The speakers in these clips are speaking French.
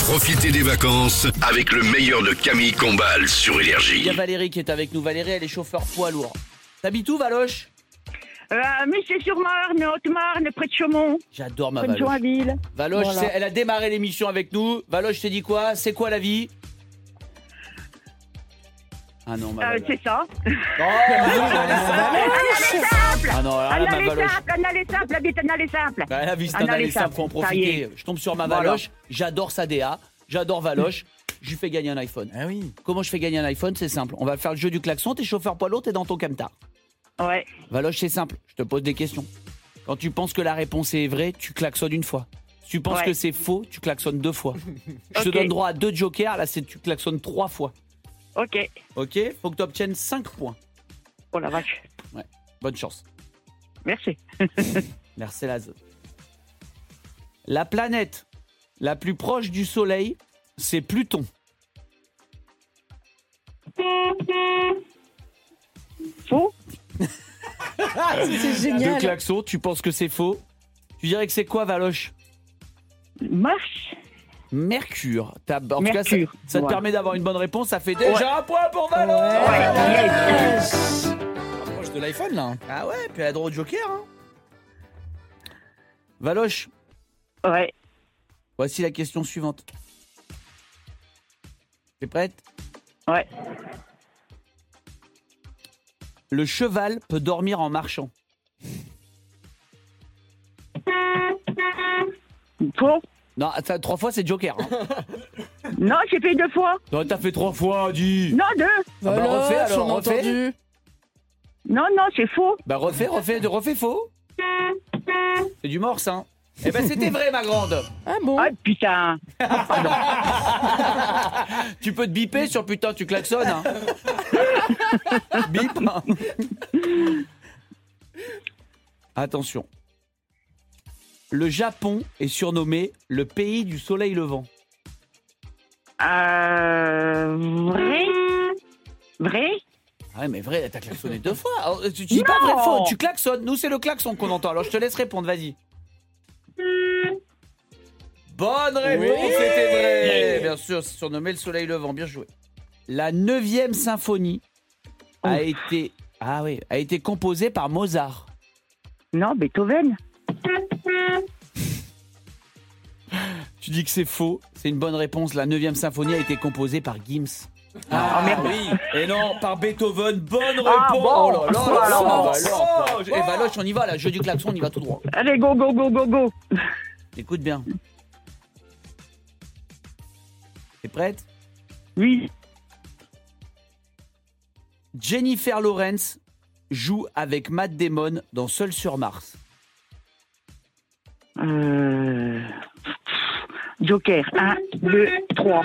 Profitez des vacances avec le meilleur de Camille Combal sur Énergie. Il y a Valérie qui est avec nous. Valérie, elle est chauffeur poids lourd. T'habites où, Valoche? Messier-sur-Marne, Haute-Marne, près de Chaumont. J'adore ma Près de Valoche. Joinville. Valoche, Voilà. elle a démarré l'émission avec nous. Valoche, t'es dit quoi? C'est quoi la vie? Ah non, ma Valoche. C'est ça. Oh, ah non, alors là, ma Valoche. Un aller simple, la vie est un aller simple. Bah, la vie, c'est Un un aller aller simple, faut en simple, ça y profiter. est. Je tombe sur ma Voilà. Valoche, j'adore sa DA, j'adore Valoche, je lui fais gagner un iPhone. Ah oui. Comment je fais gagner un iPhone? C'est simple. On va faire le jeu du klaxon, t'es chauffeur poids lourd, t'es dans ton camtar. Ouais. Valoche, c'est simple, je te pose des questions. Quand tu penses que la réponse est vraie, tu klaxonnes une fois. Si tu penses Ouais. que c'est faux, tu klaxonnes 2 fois. Je te Ok. donne droit à 2 jokers, là tu klaxonnes 3 fois. Ok. Ok? Faut que tu obtiennes 5 points. Oh la vache. Bonne chance. Merci. Merci Laz. La planète la plus proche du Soleil, c'est Pluton. Faux. C'est Deux génial. klaxons, tu penses que c'est faux? Tu dirais que c'est quoi, Valoche? Mars. Mercure. En tout cas, Mercure, ça te voilà. permet d'avoir une bonne réponse. Ça fait déjà un point pour Valoche. Ouais. Yes. Proche de l'iPhone là. Ah ouais, puis elle a droit au joker. Hein. Valoche, Ouais. voici la question suivante. T'es prête? Ouais. Le cheval peut dormir en marchant. Faux. Non, 3 fois c'est joker. Hein. Non, j'ai fait 2 fois. Non, t'as fait 3 fois, dis. Non, 2. bah, refais, alors, on a refais. entendu. Non, c'est faux. Bah refais faux. C'est du morse, hein. Eh ben c'était vrai, ma grande. Ah bon? Ah putain. Tu peux te biper sur putain, tu klaxonnes. Hein. Bip. Attention. Le Japon est surnommé le pays du soleil levant. Vrai. Vrai. Ah ouais, mais vrai, t'as klaxonné 2 fois. Alors, tu dis pas vrai faux, tu klaxonnes. Nous, c'est le klaxon qu'on entend. Alors, je te laisse répondre, vas-y. Bonne réponse, Oui. c'était vrai. Bien sûr, c'est surnommé le soleil levant. Bien joué. La 9e symphonie a été composée par Mozart. Non, Beethoven. Tu dis que c'est faux. C'est une bonne réponse. La 9e symphonie a été composée par Gims. Ah merde. Oui. Et non, par Beethoven. Bonne réponse. Ah, bon. Oh là là, Oh là là. Et Valoche, on y va, là. Jeu du klaxon, on y va tout droit. Allez, go, go, go, go, go. Écoute bien. T'es prête? Oui. Jennifer Lawrence joue avec Matt Damon dans Seul sur Mars. Joker. 1, 2, 3.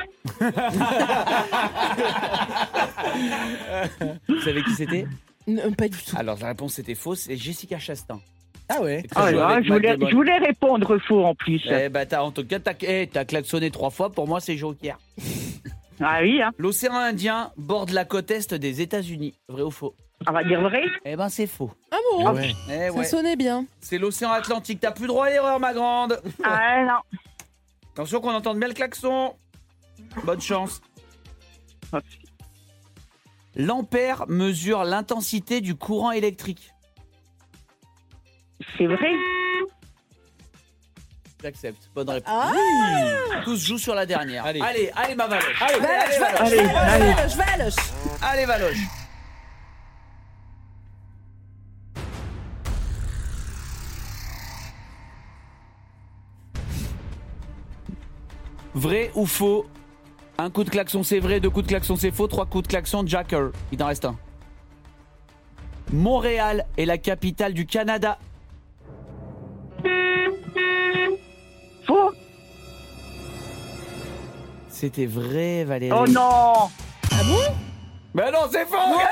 Vous savez qui c'était? Pas du tout. Alors la réponse était fausse, c'est Jessica Chastain. Ah ouais. Oh Joue là, avec je Matt voulais, Damon. je voulais répondre faux en plus. Eh ben en tout cas, t'as klaxonné 3 fois, pour moi c'est joker. Ah oui, hein. L'océan Indien borde la côte est des États-Unis. Vrai ou faux? On va dire vrai. Eh ben c'est faux. Ah bon? Ouais. Eh Ça ouais. sonnait bien. C'est l'océan Atlantique, t'as plus droit à l'erreur, ma grande. Ah non. Attention qu'on entende bien le klaxon. Bonne chance. L'ampère mesure l'intensité du courant électrique. C'est vrai. J'accepte. Bonne réponse. Ah! Tous jouent sur la dernière. Allez. Allez ma Valoche. Valoche, Valoche. Valoche, Valoche. Allez, Valoche. Vrai ou faux? Un coup de klaxon c'est vrai, 2 coups de klaxon c'est faux, 3 coups de klaxon Jacker. Il t'en reste un. Montréal est la capitale du Canada. Faux. C'était vrai, Valérie. Oh non. Mais non, c'est faux. Oh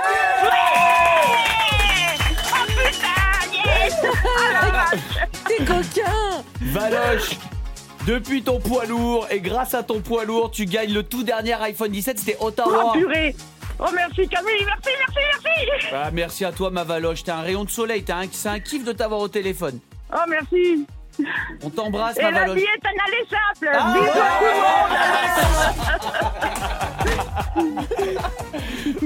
putain, yes. T'es coquin. Valoche, depuis ton poids lourd et grâce à ton poids lourd, tu gagnes le tout dernier iPhone 17, c'était Ottawa. Oh purée. Oh merci Camille, merci. Ah, merci à toi, ma Valoche. T'es un rayon de soleil. C'est un kiff de t'avoir au téléphone. Oh merci. On t'embrasse, Et ma la Valoche. vie est un aller simple. Ah, Bisous à tout le monde.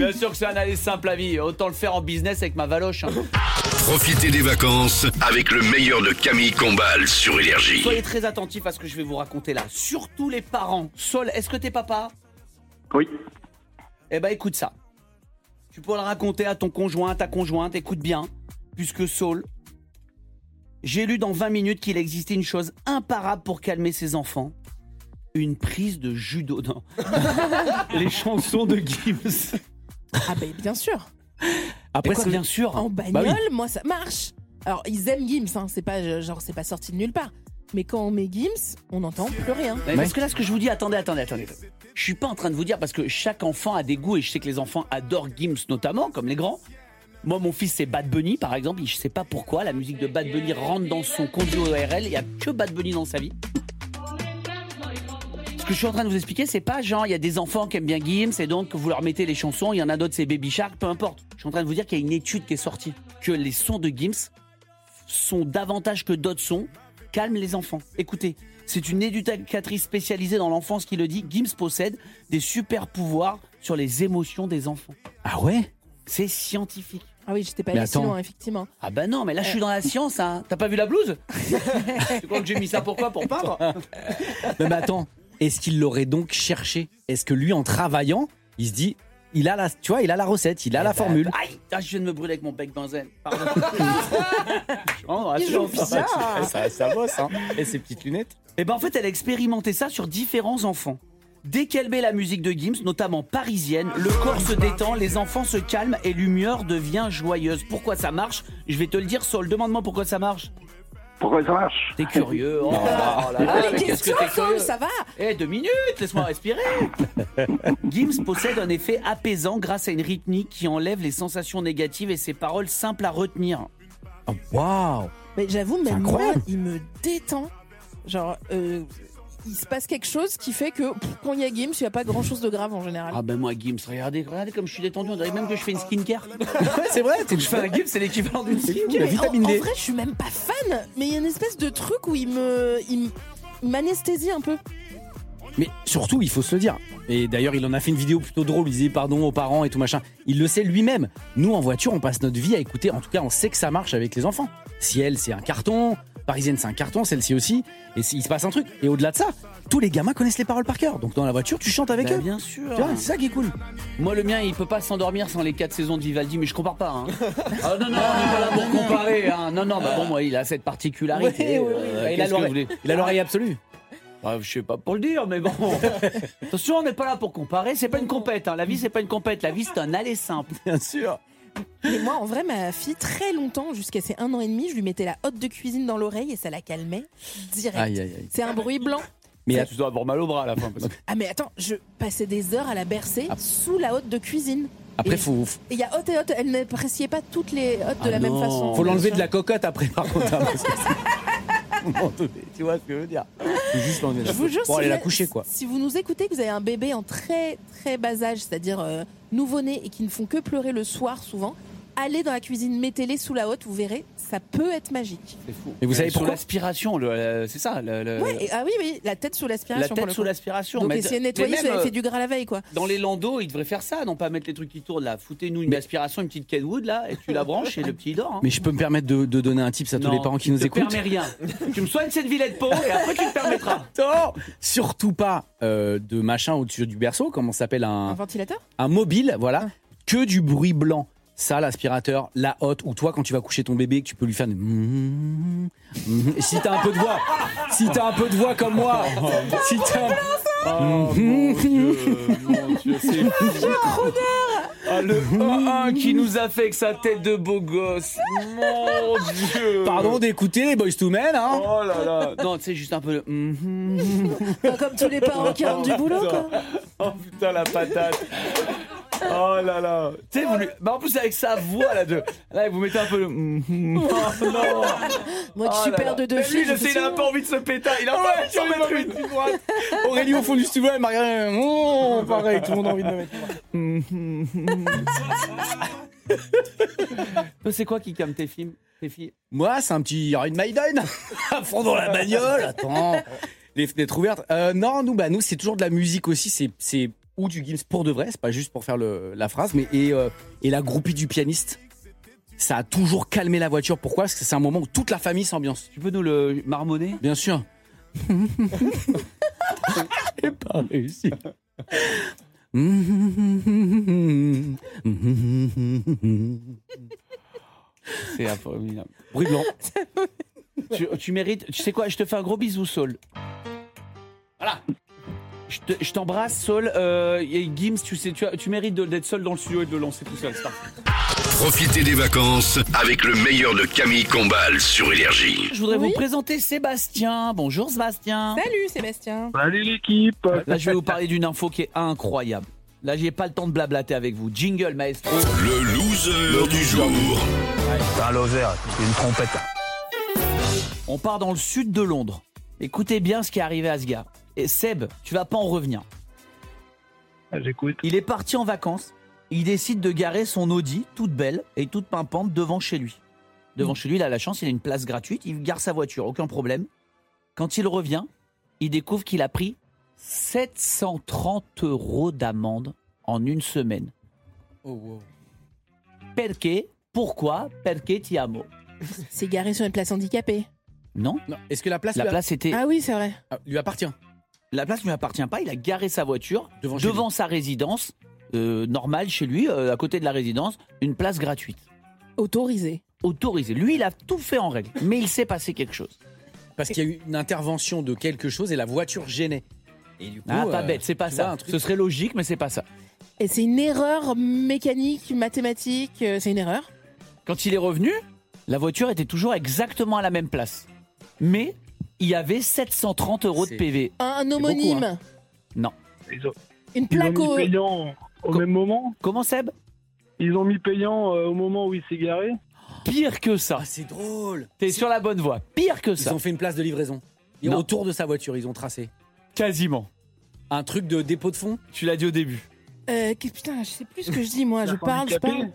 Bien sûr que c'est un aller simple la vie. Autant le faire en business avec ma valoche. Hein. Profitez des vacances avec le meilleur de Camille Combal sur Énergie. Soyez très attentifs à ce que je vais vous raconter là. Surtout les parents. Sol, est-ce que t'es papa? Oui. Eh ben écoute ça. Tu peux le raconter à ton conjoint, à ta conjointe. Écoute bien. Puisque Saul, j'ai lu dans 20 minutes qu'il existait une chose imparable pour calmer ses enfants. Une prise de judo. Non. Les chansons de Gims. Ah ben bien sûr. Après, quoi, bien sûr. En bagnole, moi ça marche. Alors ils aiment Gims, hein. C'est pas genre c'est pas sorti de nulle part. Mais quand on met Gims, on n'entend plus rien. Parce que là, ce que je vous dis, attendez. Je suis pas en train de vous dire parce que chaque enfant a des goûts et je sais que les enfants adorent Gims notamment, comme les grands. Moi, mon fils, c'est Bad Bunny, par exemple. Je sais pas pourquoi. La musique de Bad Bunny rentre dans son conduit ORL. Il y a que Bad Bunny dans sa vie. Ce que je suis en train de vous expliquer, c'est pas genre, il y a des enfants qui aiment bien Gims et donc vous leur mettez les chansons. Il y en a d'autres, c'est Baby Shark, peu importe. Je suis en train de vous dire qu'il y a une étude qui est sortie. Que les sons de Gims sont davantage que d'autres sons, calment les enfants. Écoutez, c'est une éducatrice spécialisée dans l'enfance qui le dit. Gims possède des super pouvoirs sur les émotions des enfants. Ah ouais? C'est scientifique. Ah oui, j'étais pas allée si loin, effectivement. Ah bah non, mais là je suis dans la science, hein. T'as pas vu la blouse? Tu crois que j'ai mis ça pourquoi? Pour peindre? Mais attends, est-ce qu'il l'aurait donc cherché? Est-ce que lui, en travaillant, il se dit, il a la recette, il a la formule. Aïe, je viens de me brûler avec mon bec benzène. Pardon. Ça bosse, hein. Et ses petites lunettes. Et ben en fait, elle a expérimenté ça sur différents enfants. Dès qu'elle met la musique de Gims, notamment parisienne, le corps se détend, les enfants se calment et l'humeur devient joyeuse. Pourquoi ça marche? Je vais te le dire, Saul, demande-moi pourquoi ça marche. Pourquoi ça marche? T'es curieux. Oh là là, Ah, mais mais qu'est-ce que question, t'es curieux? Saul, ça va. 2 minutes, laisse-moi respirer. Gims possède un effet apaisant grâce à une rythmique qui enlève les sensations négatives et ses paroles simples à retenir. Oh, waouh! Mais j'avoue, même moi, incroyable. il me détend. Genre, il se passe quelque chose qui fait que quand il y a Gims, il n'y a pas grand chose de grave en général. Ah ben moi Gims, regardez comme je suis détendu, on dirait même que je fais une skincare. Ouais, c'est vrai, Je fais un Gims, c'est l'équivalent d'une skincare. la Mais vitamine en D. vrai, je suis même pas fan, mais il y a une espèce de truc où il m'anesthésie un peu. Mais surtout, il faut se le dire. Et d'ailleurs, il en a fait une vidéo plutôt drôle. Il disait pardon aux parents et tout machin. Il le sait lui-même. Nous, en voiture, on passe notre vie à écouter. En tout cas, on sait que ça marche avec les enfants. Si elle, c'est un carton. Parisienne, c'est un carton. Celle-ci aussi. Et il se passe un truc. Et au-delà de ça, tous les gamins connaissent les paroles par cœur. Donc dans la voiture, tu chantes avec eux. Bien sûr. Tu vois, c'est ça qui est cool. Moi, le mien, il peut pas s'endormir sans les 4 saisons de Vivaldi, mais je compare pas. Hein. Ah non, on n'est pas là pour comparer. Hein. Non, bah bon, moi, il a cette particularité. Oui. Il a l'oreille absolue. Ah, je sais pas pour le dire, mais bon. Attention, on n'est pas là pour comparer. C'est pas une compète. Hein. La vie, c'est pas une compète. La vie, c'est un aller simple. Bien sûr. Mais moi, en vrai, ma fille, très longtemps, jusqu'à ses 1 an et demi, je lui mettais la hotte de cuisine dans l'oreille et ça la calmait direct. Aïe. C'est un bruit blanc. Mais Tu dois avoir mal au bras à la fin. Ah mais attends, je passais des heures à la bercer sous la hotte de cuisine. après, Et faut il y a hotte et hotte, elle n'appréciait pas toutes les hottes de la même façon. faut l'enlever de la cocotte après, par contre. Hein, parce que tu vois ce que je veux dire. Faut juste l'enlever de la Je vous jure, pour aller la coucher, quoi. Si vous nous écoutez, que vous avez un bébé en très très bas âge, c'est-à-dire nouveau-né et qui ne font que pleurer le soir souvent, allez dans la cuisine, mettez-les sous la hotte, vous verrez, ça peut être magique. C'est fou. Et vous savez sous pourquoi l'aspiration, c'est ça. Ouais, oui, la tête sous La l'aspiration. tête sous l'aspiration. Donc mais essayez de nettoyer mais si vous même, avez fait du gras la veille, quoi. Dans les landos, ils devraient faire ça, non pas mettre les trucs qui tournent là. Foutez-nous une aspiration, une petite Kenwood là, et tu la branches et le petit il dort. Hein. Mais je peux me permettre de donner un tips à tous les parents qui nous écoutent. Je te permets rien. Tu me soignes cette vilaine peau et après tu te permettras. Non, surtout pas de machin au-dessus du berceau, comment ça s'appelle Un ventilateur. un mobile, voilà, que du bruit blanc. Ça, l'aspirateur, la hotte, ou toi quand tu vas coucher ton bébé, que tu peux lui faire des si t'as un peu de voix, comme moi, si t'as Oh mon Dieu, c'est le 1-1 qui nous affecte sa tête de beau gosse. Mon Dieu. Pardon d'écouter les Boyz II Men, hein. Oh là là. Non, tu sais, juste un peu de... Pas comme tous les parents qui rentrent du boulot, quoi. Oh putain, la patate. Oh là là. Tu sais, en plus avec sa voix là, vous mettez un peu le... Oh non. Moi qui suis père de 2 Mais filles. lui, il a un peu envie de se péter. Il a pas envie de s'en mettre une droite. Aurélie au fond du studio, elle m'a rien. Pareil, tout le monde a envie de me mettre. C'est quoi qui calme tes filles? Moi, c'est un petit Iron Maiden à fond dans la bagnole. Attends, les fenêtres ouvertes. Non, nous, c'est toujours de la musique aussi. C'est ou du Gims pour de vrai, c'est pas juste pour faire la phrase, mais et la groupie du pianiste, ça a toujours calmé la voiture. Pourquoi ? Parce que c'est un moment où toute la famille s'ambiance. Tu peux nous le marmonner ? Bien sûr. J'ai pas réussi. C'est abominable. Bruit blanc. Tu mérites. Tu sais quoi ? Je te fais un gros bisou, Saul. Voilà. Je t'embrasse, Saul. Et Gims, tu mérites d'être seul dans le studio et de le lancer tout seul. C'est parfait. Profitez des vacances avec le meilleur de Camille Combal sur Énergie. Je voudrais Oui. vous présenter Sébastien. Bonjour Sébastien. Salut Sébastien. Salut l'équipe. Là, je vais vous parler d'une info qui est incroyable. Là, j'ai pas le temps de blablater avec vous. Jingle, maestro. Le loser du jour. Un loser, c'est une trompette. On part dans le sud de Londres. Écoutez bien ce qui est arrivé à ce gars. Et Seb, tu vas pas en revenir. J'écoute. Il est parti en vacances. Il décide de garer son Audi, toute belle et toute pimpante, devant chez lui. Devant chez lui, il a la chance, il a une place gratuite. Il gare sa voiture, aucun problème. Quand il revient, il découvre qu'il a pris 730 € d'amende en une semaine. Oh, wow. Perché? Pourquoi? Perché ti amo? C'est garé sur une place handicapée. Non, Non, est-ce que la place, la lui, place était... Ah oui, c'est vrai. lui appartient La place ne lui appartient pas. Il a garé sa voiture Devant chez devant sa résidence, normale chez lui, à côté de la résidence, une place gratuite. Autorisé. Autorisée. Lui, il a tout fait en règle. Mais il s'est passé quelque chose. Parce qu'il y a eu une intervention de quelque chose et la voiture gênait. Et du coup, Ah, pas bête, c'est pas tu ça. vois, un truc- Ce serait logique, mais c'est pas ça. Et c'est une erreur mécanique, mathématique. C'est une erreur. Quand il est revenu, la voiture était toujours exactement à la même place. Mais il y avait 730 € de C'est- PV. Un beaucoup, homonyme. Non. Ils ont, Une ils ont plaque mis au... payant au Co- même moment. Comment, Seb? Ils ont mis payant au moment où il s'est garé. Pire que ça. Ah, c'est drôle. T'es sur la bonne voie. Pire que Ils ça. ont fait une place de livraison. Et Non. autour de sa voiture, ils ont tracé Quasiment. un truc de dépôt de fonds. Tu l'as dit au début. Putain, je sais plus ce que je dis, moi. Je parle.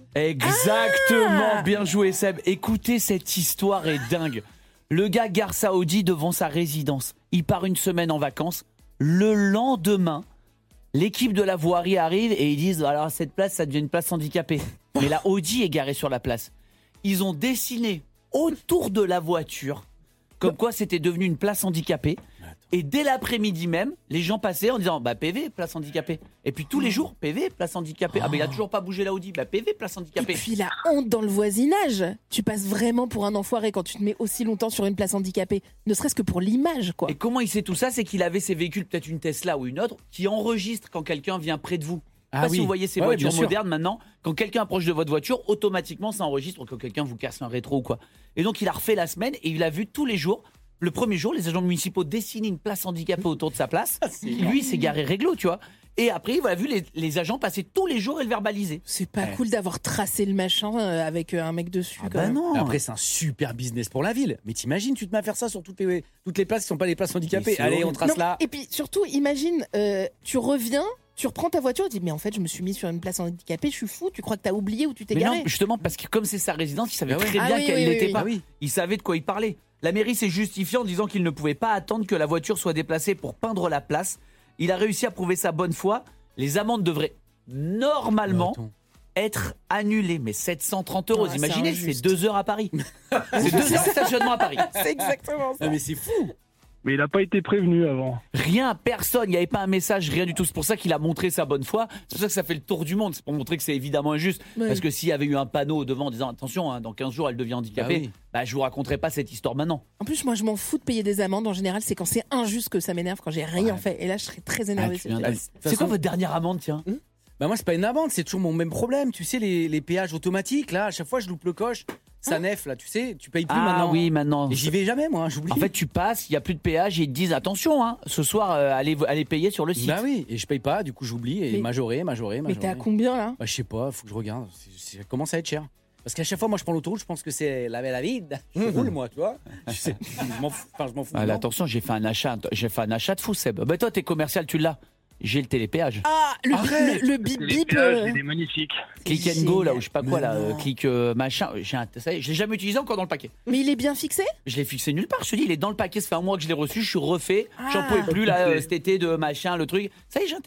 Exactement, Ah bien joué Seb. Écoutez, cette histoire est dingue. Le gars gare sa Audi devant sa résidence. Il part une semaine en vacances. Le lendemain, l'équipe de la voirie arrive et ils disent alors cette place, ça devient une place handicapée. Mais la Audi est garée sur la place. Ils ont dessiné autour de la voiture comme quoi c'était devenu une place handicapée. Et dès l'après-midi même, les gens passaient en disant bah PV, place handicapée. Et puis tous les jours, PV, place handicapée. Ah bah il a toujours pas bougé la Audi, bah PV, place Et handicapée. puis la honte dans le voisinage. Tu passes vraiment pour un enfoiré quand tu te mets aussi longtemps sur une place handicapée. Ne serait-ce que pour l'image, quoi. Et comment il sait tout ça? C'est qu'il avait ses véhicules, peut-être une Tesla ou une autre, qui enregistre quand quelqu'un vient près de vous. Je sais pas si vous voyez ces Ouais, voitures bien sûr. modernes maintenant, quand quelqu'un approche de votre voiture, automatiquement ça enregistre quand quelqu'un vous casse un rétro ou quoi. Et donc il a refait la semaine et il a vu tous les jours. Le premier jour, les agents municipaux dessinaient une place handicapée autour de sa place. Lui, il s'est garé réglo, tu vois. Et après, il a vu les agents passer tous les jours et le verbaliser. C'est pas cool d'avoir tracé le machin avec un mec dessus. Ah quand bah même. non. Après, c'est un super business pour la ville. Mais t'imagines, tu te mets à faire ça sur toutes les places qui sont pas les places handicapées. Mais c'est Allez, on horrible. trace Non, là. Et puis surtout, imagine, tu reviens, tu reprends ta voiture, tu dis mais en fait, je me suis mis sur une place handicapée, je suis fou. Tu crois que t'as oublié où tu t'es Mais garé? non, justement, parce que comme c'est sa résidence, il savait Ah ouais. très Ah bien oui, qu'elle oui, l'était oui, pas. oui. Ah oui. Il savait de quoi il parlait. La mairie s'est justifiée en disant qu'il ne pouvait pas attendre que la voiture soit déplacée pour peindre la place. Il a réussi à prouver sa bonne foi. Les amendes devraient normalement Attends. être annulées. Mais 730 €, Ah, c'est imaginez, c'est injuste. 2 heures à Paris. C'est 2 heures de stationnement à Paris. C'est exactement ça. Ah, mais c'est fou. Mais il n'a pas été prévenu avant. Rien, personne, il n'y avait pas un message, rien du tout. C'est pour ça qu'il a montré sa bonne foi. C'est pour ça que ça fait le tour du monde. C'est pour montrer que c'est évidemment injuste. Ouais. Parce que s'il y avait eu un panneau devant en disant attention, hein, dans 15 jours elle devient handicapée, Ah oui. bah, je vous raconterai pas cette histoire maintenant. En plus, moi, je m'en fous de payer des amendes. En général, c'est quand c'est injuste que ça m'énerve, quand j'ai rien fait. Et là, je serais très énervée. Ah, tu viens c'est- de- C'est quoi votre dernière amende, tiens? Bah moi, c'est pas une amende, c'est toujours mon même problème. Tu sais, les péages automatiques, là, à chaque fois, je loupe le coche. Ça nef, là, tu sais, tu payes plus Ah maintenant. oui, maintenant. Et j'y vais jamais, moi, j'oublie. En fait, tu passes, il n'y a plus de péage et ils te disent attention, hein, ce soir, allez payer sur le site. Bah oui, et je paye pas, du coup, j'oublie. Et Mais- majoré. Mais t'es à combien là? Bah, je sais pas, faut que je regarde. Ça commence à être cher. Parce qu'à chaque fois, moi, je prends l'autoroute, je pense que c'est la vide. Je roule, moi, tu vois. Je sais, je m'en fous. Enfin, je m'en fous. Ah, là, non. attention, j'ai fait un achat de fou, Seb. Bah toi, t'es commercial, tu l'as. J'ai le télépéage. Ah, Arrête. le bip Les bip. péages, il est magnifique. Click and go, là, ou je sais pas quoi, Mais là, non. click machin. Ça y est, je l'ai jamais utilisé encore dans le paquet. Mais il est bien fixé? Je l'ai fixé nulle part. Je te dis, il est dans le paquet. Ça fait un mois que je l'ai reçu. Je suis refait. J'en Ah. pouvais plus là cet été de machin, le truc. Ça y est, j'ai un télépéage.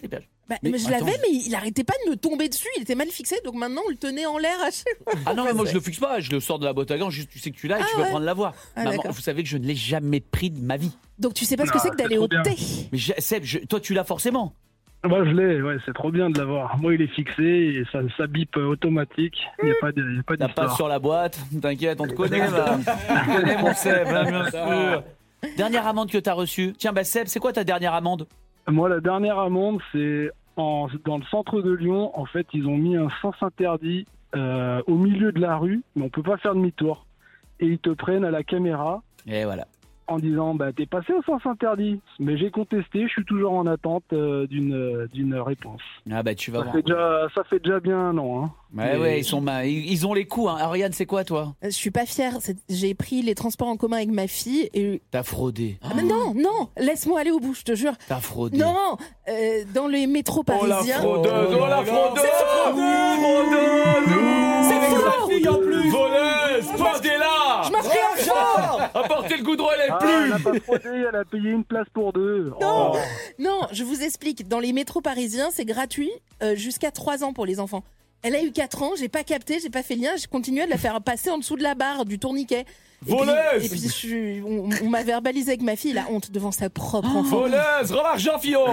Mais je attends, l'avais, mais il arrêtait pas de me tomber dessus. Il était mal fixé, donc maintenant on le tenait en l'air à chaque fois. Ah non, mais moi je le fixe pas, je le sors de la boîte à gants, juste tu sais que tu l'as et tu peux prendre la voix. Ah, Maman, d'accord. vous savez que je ne l'ai jamais pris de ma vie. Donc tu sais pas ce que c'est que d'aller trop au bien. thé. Mais Seb, toi tu l'as forcément. Moi, je l'ai, ouais, c'est trop bien de l'avoir. Moi, il est fixé et ça bip automatique. Il n'y a pas T'as d'histoire. pas sur la boîte, t'inquiète, on te connaît là. On te connaît mon Seb, hein, bien sûr. Dernière amende que t'as reçue. Tiens, Seb, c'est quoi ta dernière amende? Moi, la dernière amende, c'est dans le centre de Lyon. En fait, ils ont mis un sens interdit au milieu de la rue, mais on peut pas faire demi-tour. Et ils te prennent à la caméra Et voilà. en disant t'es passé au sens interdit. Mais j'ai contesté, je suis toujours en attente d'une réponse. Ah tu vas voir. Ça fait déjà bien un an. Hein. Ouais, ils ont les coups. Hein. Ariane, c'est quoi toi? Je suis pas fière. J'ai pris les transports en commun avec ma fille et. T'as fraudé. Ah, mais non, laisse-moi aller au bout, je te jure. T'as fraudé. Non, dans les métros parisiens. fraudeuse, C'est faux. en plus. Voleuse, portez-la. Je m'en prie encore. Apportez le goudron, elle est Elle n'a pas fraudé, elle a payé une place pour deux. Non. Oh. Non, je vous explique. Dans les métros parisiens, c'est gratuit jusqu'à 3 ans pour les enfants. Elle a eu 4 ans, j'ai pas capté, j'ai pas fait le lien, j'ai continué de la faire passer en dessous de la barre du tourniquet. Voleuse. Et puis on m'a verbalisé avec ma fille, la honte devant sa propre enfant. Voleuse, remarque Jean Fillon.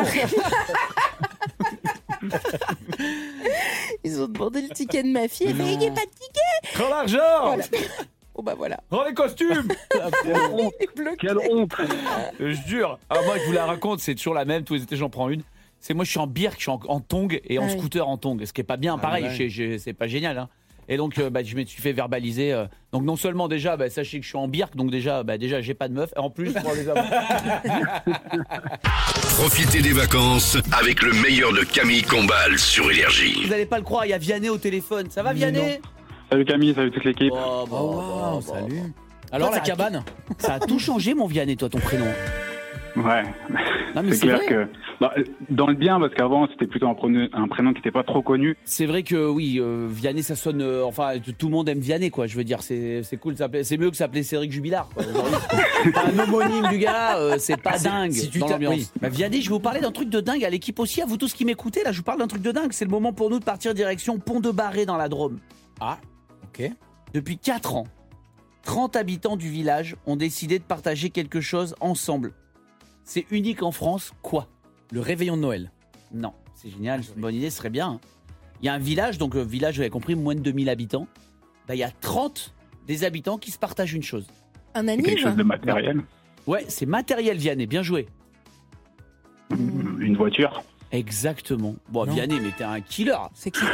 Ils ont demandé le ticket de ma fille, elle fait, il n'y a pas de ticket. Prends l'argent. Voilà. Oh bah voilà. Prends les costumes. Il est bloqué. Quelle honte. Je jure. Ah, moi, je vous la raconte, c'est toujours la même. Tous les étés, j'en prends une. C'est moi, je suis en birk, je suis en tong et en oui. scooter en tong. Ce qui est pas bien, pareil. C'est pas génial. Hein. Et donc, je me suis fait verbaliser. Donc, non seulement déjà, sachez que je suis en birk, donc déjà, j'ai pas de meuf. Et en plus, je prends les amants. Profitez des vacances avec le meilleur de Camille Combal sur Énergie. Vous n'allez pas le croire, il y a Vianney au téléphone. Ça va, Vianney? Salut Camille, salut toute l'équipe. Salut. Alors Toi, la cabane. Ça a tout changé, mon Vianney, toi, ton prénom. Ouais, Non, mais c'est clair vrai. que dans le bien, parce qu'avant c'était plutôt un prénom qui n'était pas trop connu. C'est vrai que oui, Vianney, ça sonne. Tout le monde aime Vianney, quoi. Je veux dire, c'est cool. C'est mieux que s'appeler Cédric Jubilard. Quoi, un homonyme du gars, c'est pas dingue si tu dans t'as- l'ambiance. oui. Vianney, je vais vous parler d'un truc de dingue à l'équipe aussi, à vous tous qui m'écoutez. Là, je vous parle d'un truc de dingue. C'est le moment pour nous de partir direction Pont-de-Barré dans la Drôme. Ah, ok. Depuis 4 ans, 30 habitants du village ont décidé de partager quelque chose ensemble. C'est unique en France, quoi? Le réveillon de Noël. Non, c'est génial, c'est une bonne idée, ce serait bien. Il y a un village, donc village, vous avez compris, moins de 2000 habitants. Il y a 30 des habitants qui se partagent une chose. Un C'est quelque anniv. chose de matériel. Ouais, c'est matériel, Vianney, bien joué. Une voiture. Exactement. Bon, Non. Vianney, mais t'es un killer. C'est qui?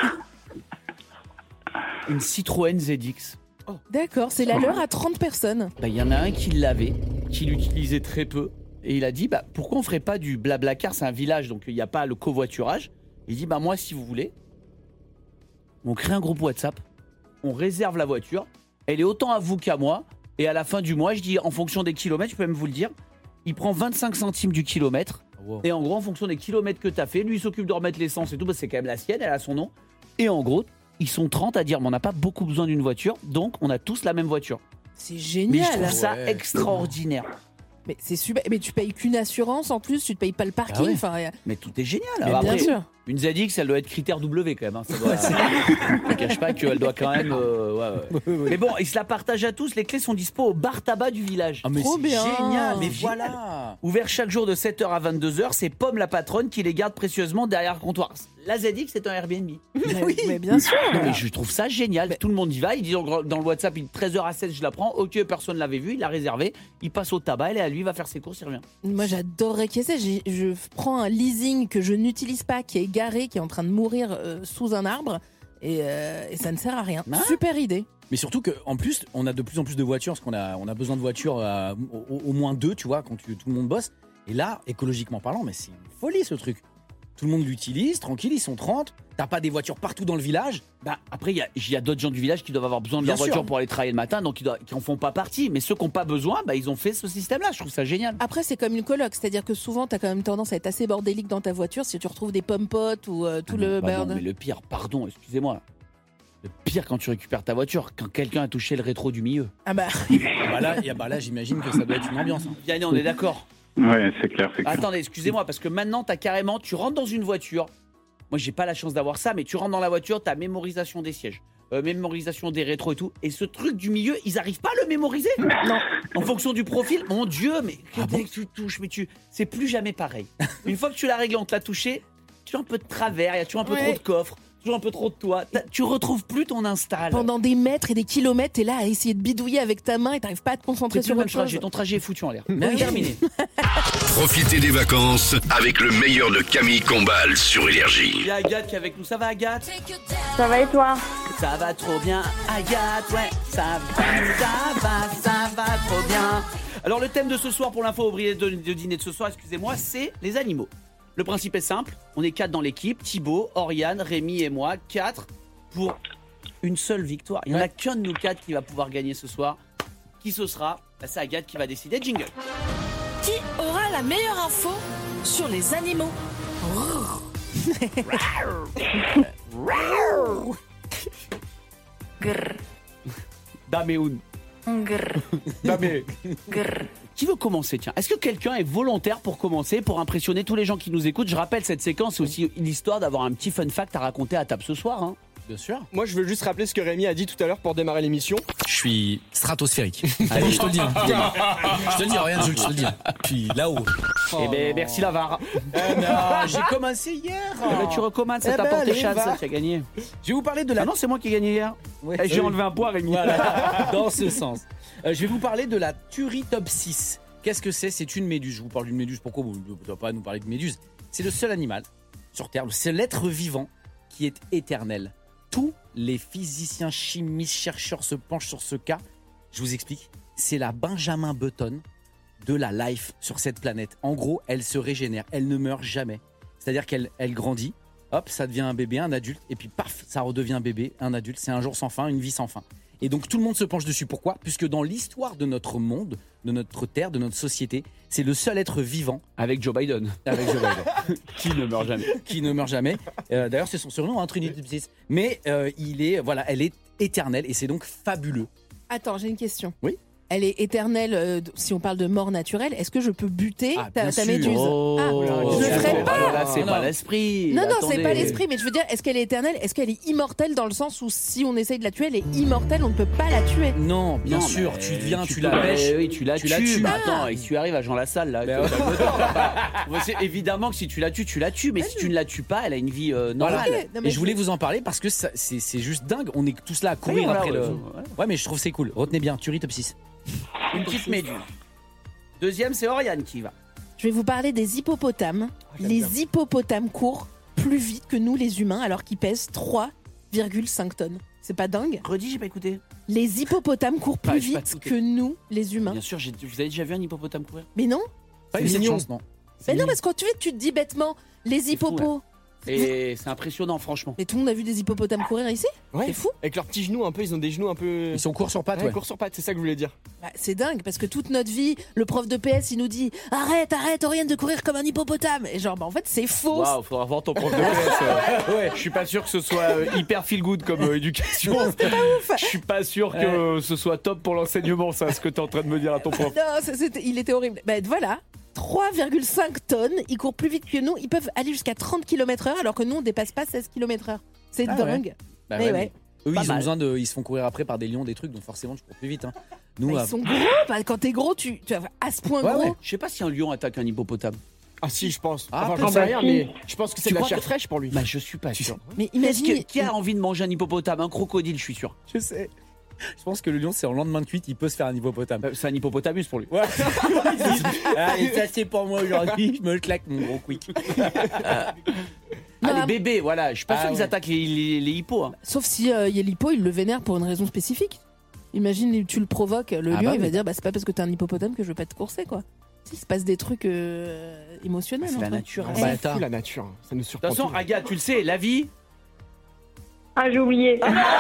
Une Citroën ZX. D'accord, c'est la leur à 30 personnes. Il y en a un qui l'avait, qui l'utilisait très peu. Et il a dit, pourquoi on ferait pas du Blablacar? C'est un village, donc il n'y a pas le covoiturage. Il dit, moi, si vous voulez, on crée un groupe WhatsApp, on réserve la voiture, elle est autant à vous qu'à moi, et à la fin du mois, je dis, en fonction des kilomètres, je peux même vous le dire, il prend 25 centimes du kilomètre, Wow. et en gros, en fonction des kilomètres que tu as fait, lui, il s'occupe de remettre l'essence et tout, parce que c'est quand même la sienne, elle a son nom, et en gros, ils sont 30 à dire, mais on n'a pas beaucoup besoin d'une voiture, donc on a tous la même voiture. C'est Mais je génial. trouve ça Ouais. extraordinaire. Mais c'est super. Mais tu payes qu'une assurance en plus, tu te payes pas le parking. Ah ouais. Enfin, Mais tout est génial. mais Alors bien après, sûr. une ZX, elle doit être critère W quand même. Hein. Ça doit, je ne cache pas qu'elle doit quand même. Mais bon, ils se la partagent à tous. Les clés sont dispo au bar tabac du village. Ah mais Trop c'est bien. génial. Mais Génial. voilà. Ouvert chaque jour de 7h à 22h, c'est Pomme la patronne qui les garde précieusement derrière le comptoir. La ZX, c'est un Airbnb. Oui, mais bien sûr. Non, mais je trouve ça génial. Tout le monde y va. Il dit dans le WhatsApp, 13h à 16, je la prends. Ok, personne ne l'avait vu. Il l'a réservé. Il passe au tabac. Elle est à lui, il va faire ses courses, il revient. Moi, j'adorerais qu'il y ait ça. Je prends un leasing que je n'utilise pas, qui est garé, qui est en train de mourir sous un arbre, et ça ne sert à rien. Ah. Super idée. Mais surtout qu'en plus, on a de plus en plus de voitures, parce qu'on a besoin de voitures au moins 2, tu vois, quand tout le monde bosse. Et là, écologiquement parlant, mais c'est une folie ce truc. Tout le monde l'utilise, tranquille, ils sont 30. T'as pas des voitures partout dans le village. Après, il y a d'autres gens du village qui doivent avoir besoin de Bien leur voiture sûr. pour aller travailler le matin, donc qui en font pas partie. Mais ceux qui n'ont pas besoin, ils ont fait ce système-là. Je trouve ça génial. Après, c'est comme une coloc, c'est-à-dire que souvent, t'as quand même tendance à être assez bordélique dans ta voiture si tu retrouves des pommes-potes ou tout le Bah non, bird. mais le pire, pardon, excusez-moi. Le pire quand tu récupères ta voiture, quand quelqu'un a touché le rétro du milieu. Ah bah, Là, j'imagine que ça doit être une ambiance. Hein. Vianney, on est d'accord. Ouais, c'est clair, c'est clair. Attendez, excusez-moi, parce que maintenant, tu rentres dans une voiture, Moi, j'ai pas la chance d'avoir ça, mais tu rentres dans la voiture, t'as mémorisation des sièges, mémorisation des rétros et tout. Et ce truc du milieu, ils arrivent pas à le mémoriser. Non. En fonction du profil, mon Dieu, mais dès que tu touches, c'est plus jamais pareil. Une fois que tu l'as réglé, on te l'a touché, tu as un peu de travers, il y a toujours un peu trop de coffre. Un peu trop de toi, tu retrouves plus ton install. Pendant des mètres et des kilomètres, t'es là à essayer de bidouiller avec ta main et t'arrives pas à te concentrer sur autre chose. Ton trajet est foutu en l'air. Terminé. Profitez des vacances avec le meilleur de Camille Combal sur Énergie. Il y a Agathe qui est avec nous. Ça va, Agathe? Ça va et toi? Ça va trop bien, Agathe. Ouais, ça va trop bien. Alors, le thème de ce soir pour l'info ouvrier de dîner de ce soir, excusez-moi, c'est les animaux. Le principe est simple, on est 4 dans l'équipe, Thibaut, Oriane, Rémi et moi, 4 pour une seule victoire. Il n'y en a qu'un de nous 4 qui va pouvoir gagner ce soir. Qui ce sera? C'est Agathe qui va décider. Jingle. Qui aura la meilleure info sur les animaux? Daméoun. Damé. Qui veut commencer, tiens? Est-ce que quelqu'un est volontaire pour commencer, pour impressionner tous les gens qui nous écoutent? Je rappelle, cette séquence, c'est aussi l'histoire d'avoir un petit fun fact à raconter à table ce soir. Hein. Bien sûr. Moi, je veux juste rappeler ce que Rémi a dit tout à l'heure pour démarrer l'émission. Je suis stratosphérique. Allez, je te le dis. Je te le dis, rien de je te le dis. Puis là-haut. Eh ben, merci Lavar. J'ai commencé hier. Tu recommences, ça t'a porté chance, ça, tu as gagné. Je vais vous parler de la... Ah non, c'est moi qui ai gagné hier. Ouais. J'ai enlevé un poids, Rémi. Voilà, dans ce sens. Je vais vous parler de la Turritopsis. Qu'est-ce que c'est? C'est une méduse. Je vous parle d'une méduse. Pourquoi vous ne pouvez pas nous parler de méduse? C'est le seul animal sur Terre, c'est l'être vivant qui est éternel. Tous les physiciens, chimistes, chercheurs se penchent sur ce cas. Je vous explique. C'est la Benjamin Button de la life sur cette planète. En gros, elle se régénère. Elle ne meurt jamais. C'est-à-dire qu'elle grandit. Hop, ça devient un bébé, un adulte. Et puis paf, ça redevient un bébé, un adulte. C'est un jour sans fin, une vie sans fin. Et donc tout le monde se penche dessus. Pourquoi? Puisque dans l'histoire de notre monde, de notre terre, de notre société, c'est le seul être vivant. Avec Joe Biden. Avec Joe Biden. Qui ne meurt jamais. Qui ne meurt jamais. D'ailleurs, c'est son surnom, hein, Turritopsis. Mais elle est éternelle et c'est donc fabuleux. Attends, j'ai une question. Oui. Elle est éternelle, si on parle de mort naturelle, est-ce que je peux buter ta méduse? Je ne ferai pas. Là, c'est pas l'esprit. Non, c'est pas l'esprit, mais je veux dire, est-ce qu'elle est éternelle? Est-ce qu'elle est immortelle dans le sens où si on essaye de la tuer, elle est immortelle, on ne peut pas la tuer? Non, bien sûr, tu la pêches. Oui, tu la tues. Attends, et si tu arrives à Jean Lassalle, là. C'est évidemment que si tu la tues, mais si tu ne la tues pas, elle a une vie normale. Okay. Et je voulais vous en parler parce que c'est juste dingue. On est tous là à courir après le. Ouais, mais je trouve c'est cool. Retenez bien, Turritopsis. Une petite méduse. Deuxième, c'est Oriane qui va. Je vais vous parler des hippopotames. Les hippopotames courent plus vite que nous, les humains, alors qu'ils pèsent 3,5 tonnes. C'est pas dingue? Redis, j'ai pas écouté. Les hippopotames courent plus vite que nous, les humains. Bien sûr, vous avez déjà vu un hippopotame courir? Mais non. Pas eu cette chance, non. Mais non, parce que quand tu te dis bêtement, les hippopos. Et c'est impressionnant, franchement. Mais tout le monde a vu des hippopotames courir ici? Ouais. C'est fou. Avec leurs petits genoux un peu, ils ont des genoux un peu. Ils sont courts sur pattes, ouais. Courts sur pattes, c'est ça que je voulais dire. Bah, c'est dingue, parce que toute notre vie, le prof de PS, il nous dit arrête, Oriane, de courir comme un hippopotame. Et genre, en fait, c'est faux. Waouh, faudra voir ton prof de PS. Ouais, je suis pas sûr que ce soit hyper feel good comme éducation. Non, c'est pas ouf. Je suis pas sûr que ce soit top pour l'enseignement, ça, ce que t'es en train de me dire à ton prof. Non, il était horrible. Bah voilà. 3,5 tonnes, ils courent plus vite que nous, ils peuvent aller jusqu'à 30 km/h alors que nous on dépasse pas 16 km/h. C'est dingue. Ouais. Bah mais ouais. Eux ils ont besoin ils se font courir après par des lions, des trucs, donc forcément tu cours plus vite. Hein. Nous, ils sont gros, quand t'es gros, tu à ce point gros. Ouais. Je sais pas si un lion attaque un hippopotame. Ah si, je pense. J'en sais rien, mais je pense que c'est de la chair fraîche pour lui. Bah je suis pas sûr. Mais imagine qui a envie de manger un hippopotame, un crocodile, je suis sûr. Je sais. Je pense que le lion, c'est en lendemain de cuite, il peut se faire un hippopotame. C'est un hippopotamus pour lui. Ouais. Allez, ça c'est pour moi aujourd'hui, je me le claque mon gros quick. Les bébés, voilà. Je suis pas sûr qu'ils attaquent les hippos. Hein. Sauf si y a l'hippo, il le vénère pour une raison spécifique. Imagine, tu le provoques, le lion, il va dire c'est pas parce que t'es un hippopotame que je veux pas te courser, quoi. Il se passe des trucs émotionnels. C'est la nature. C'est fou la nature, ça nous surprend. De toute façon, Agathe, tu le sais, la vie. Ah, j'ai oublié.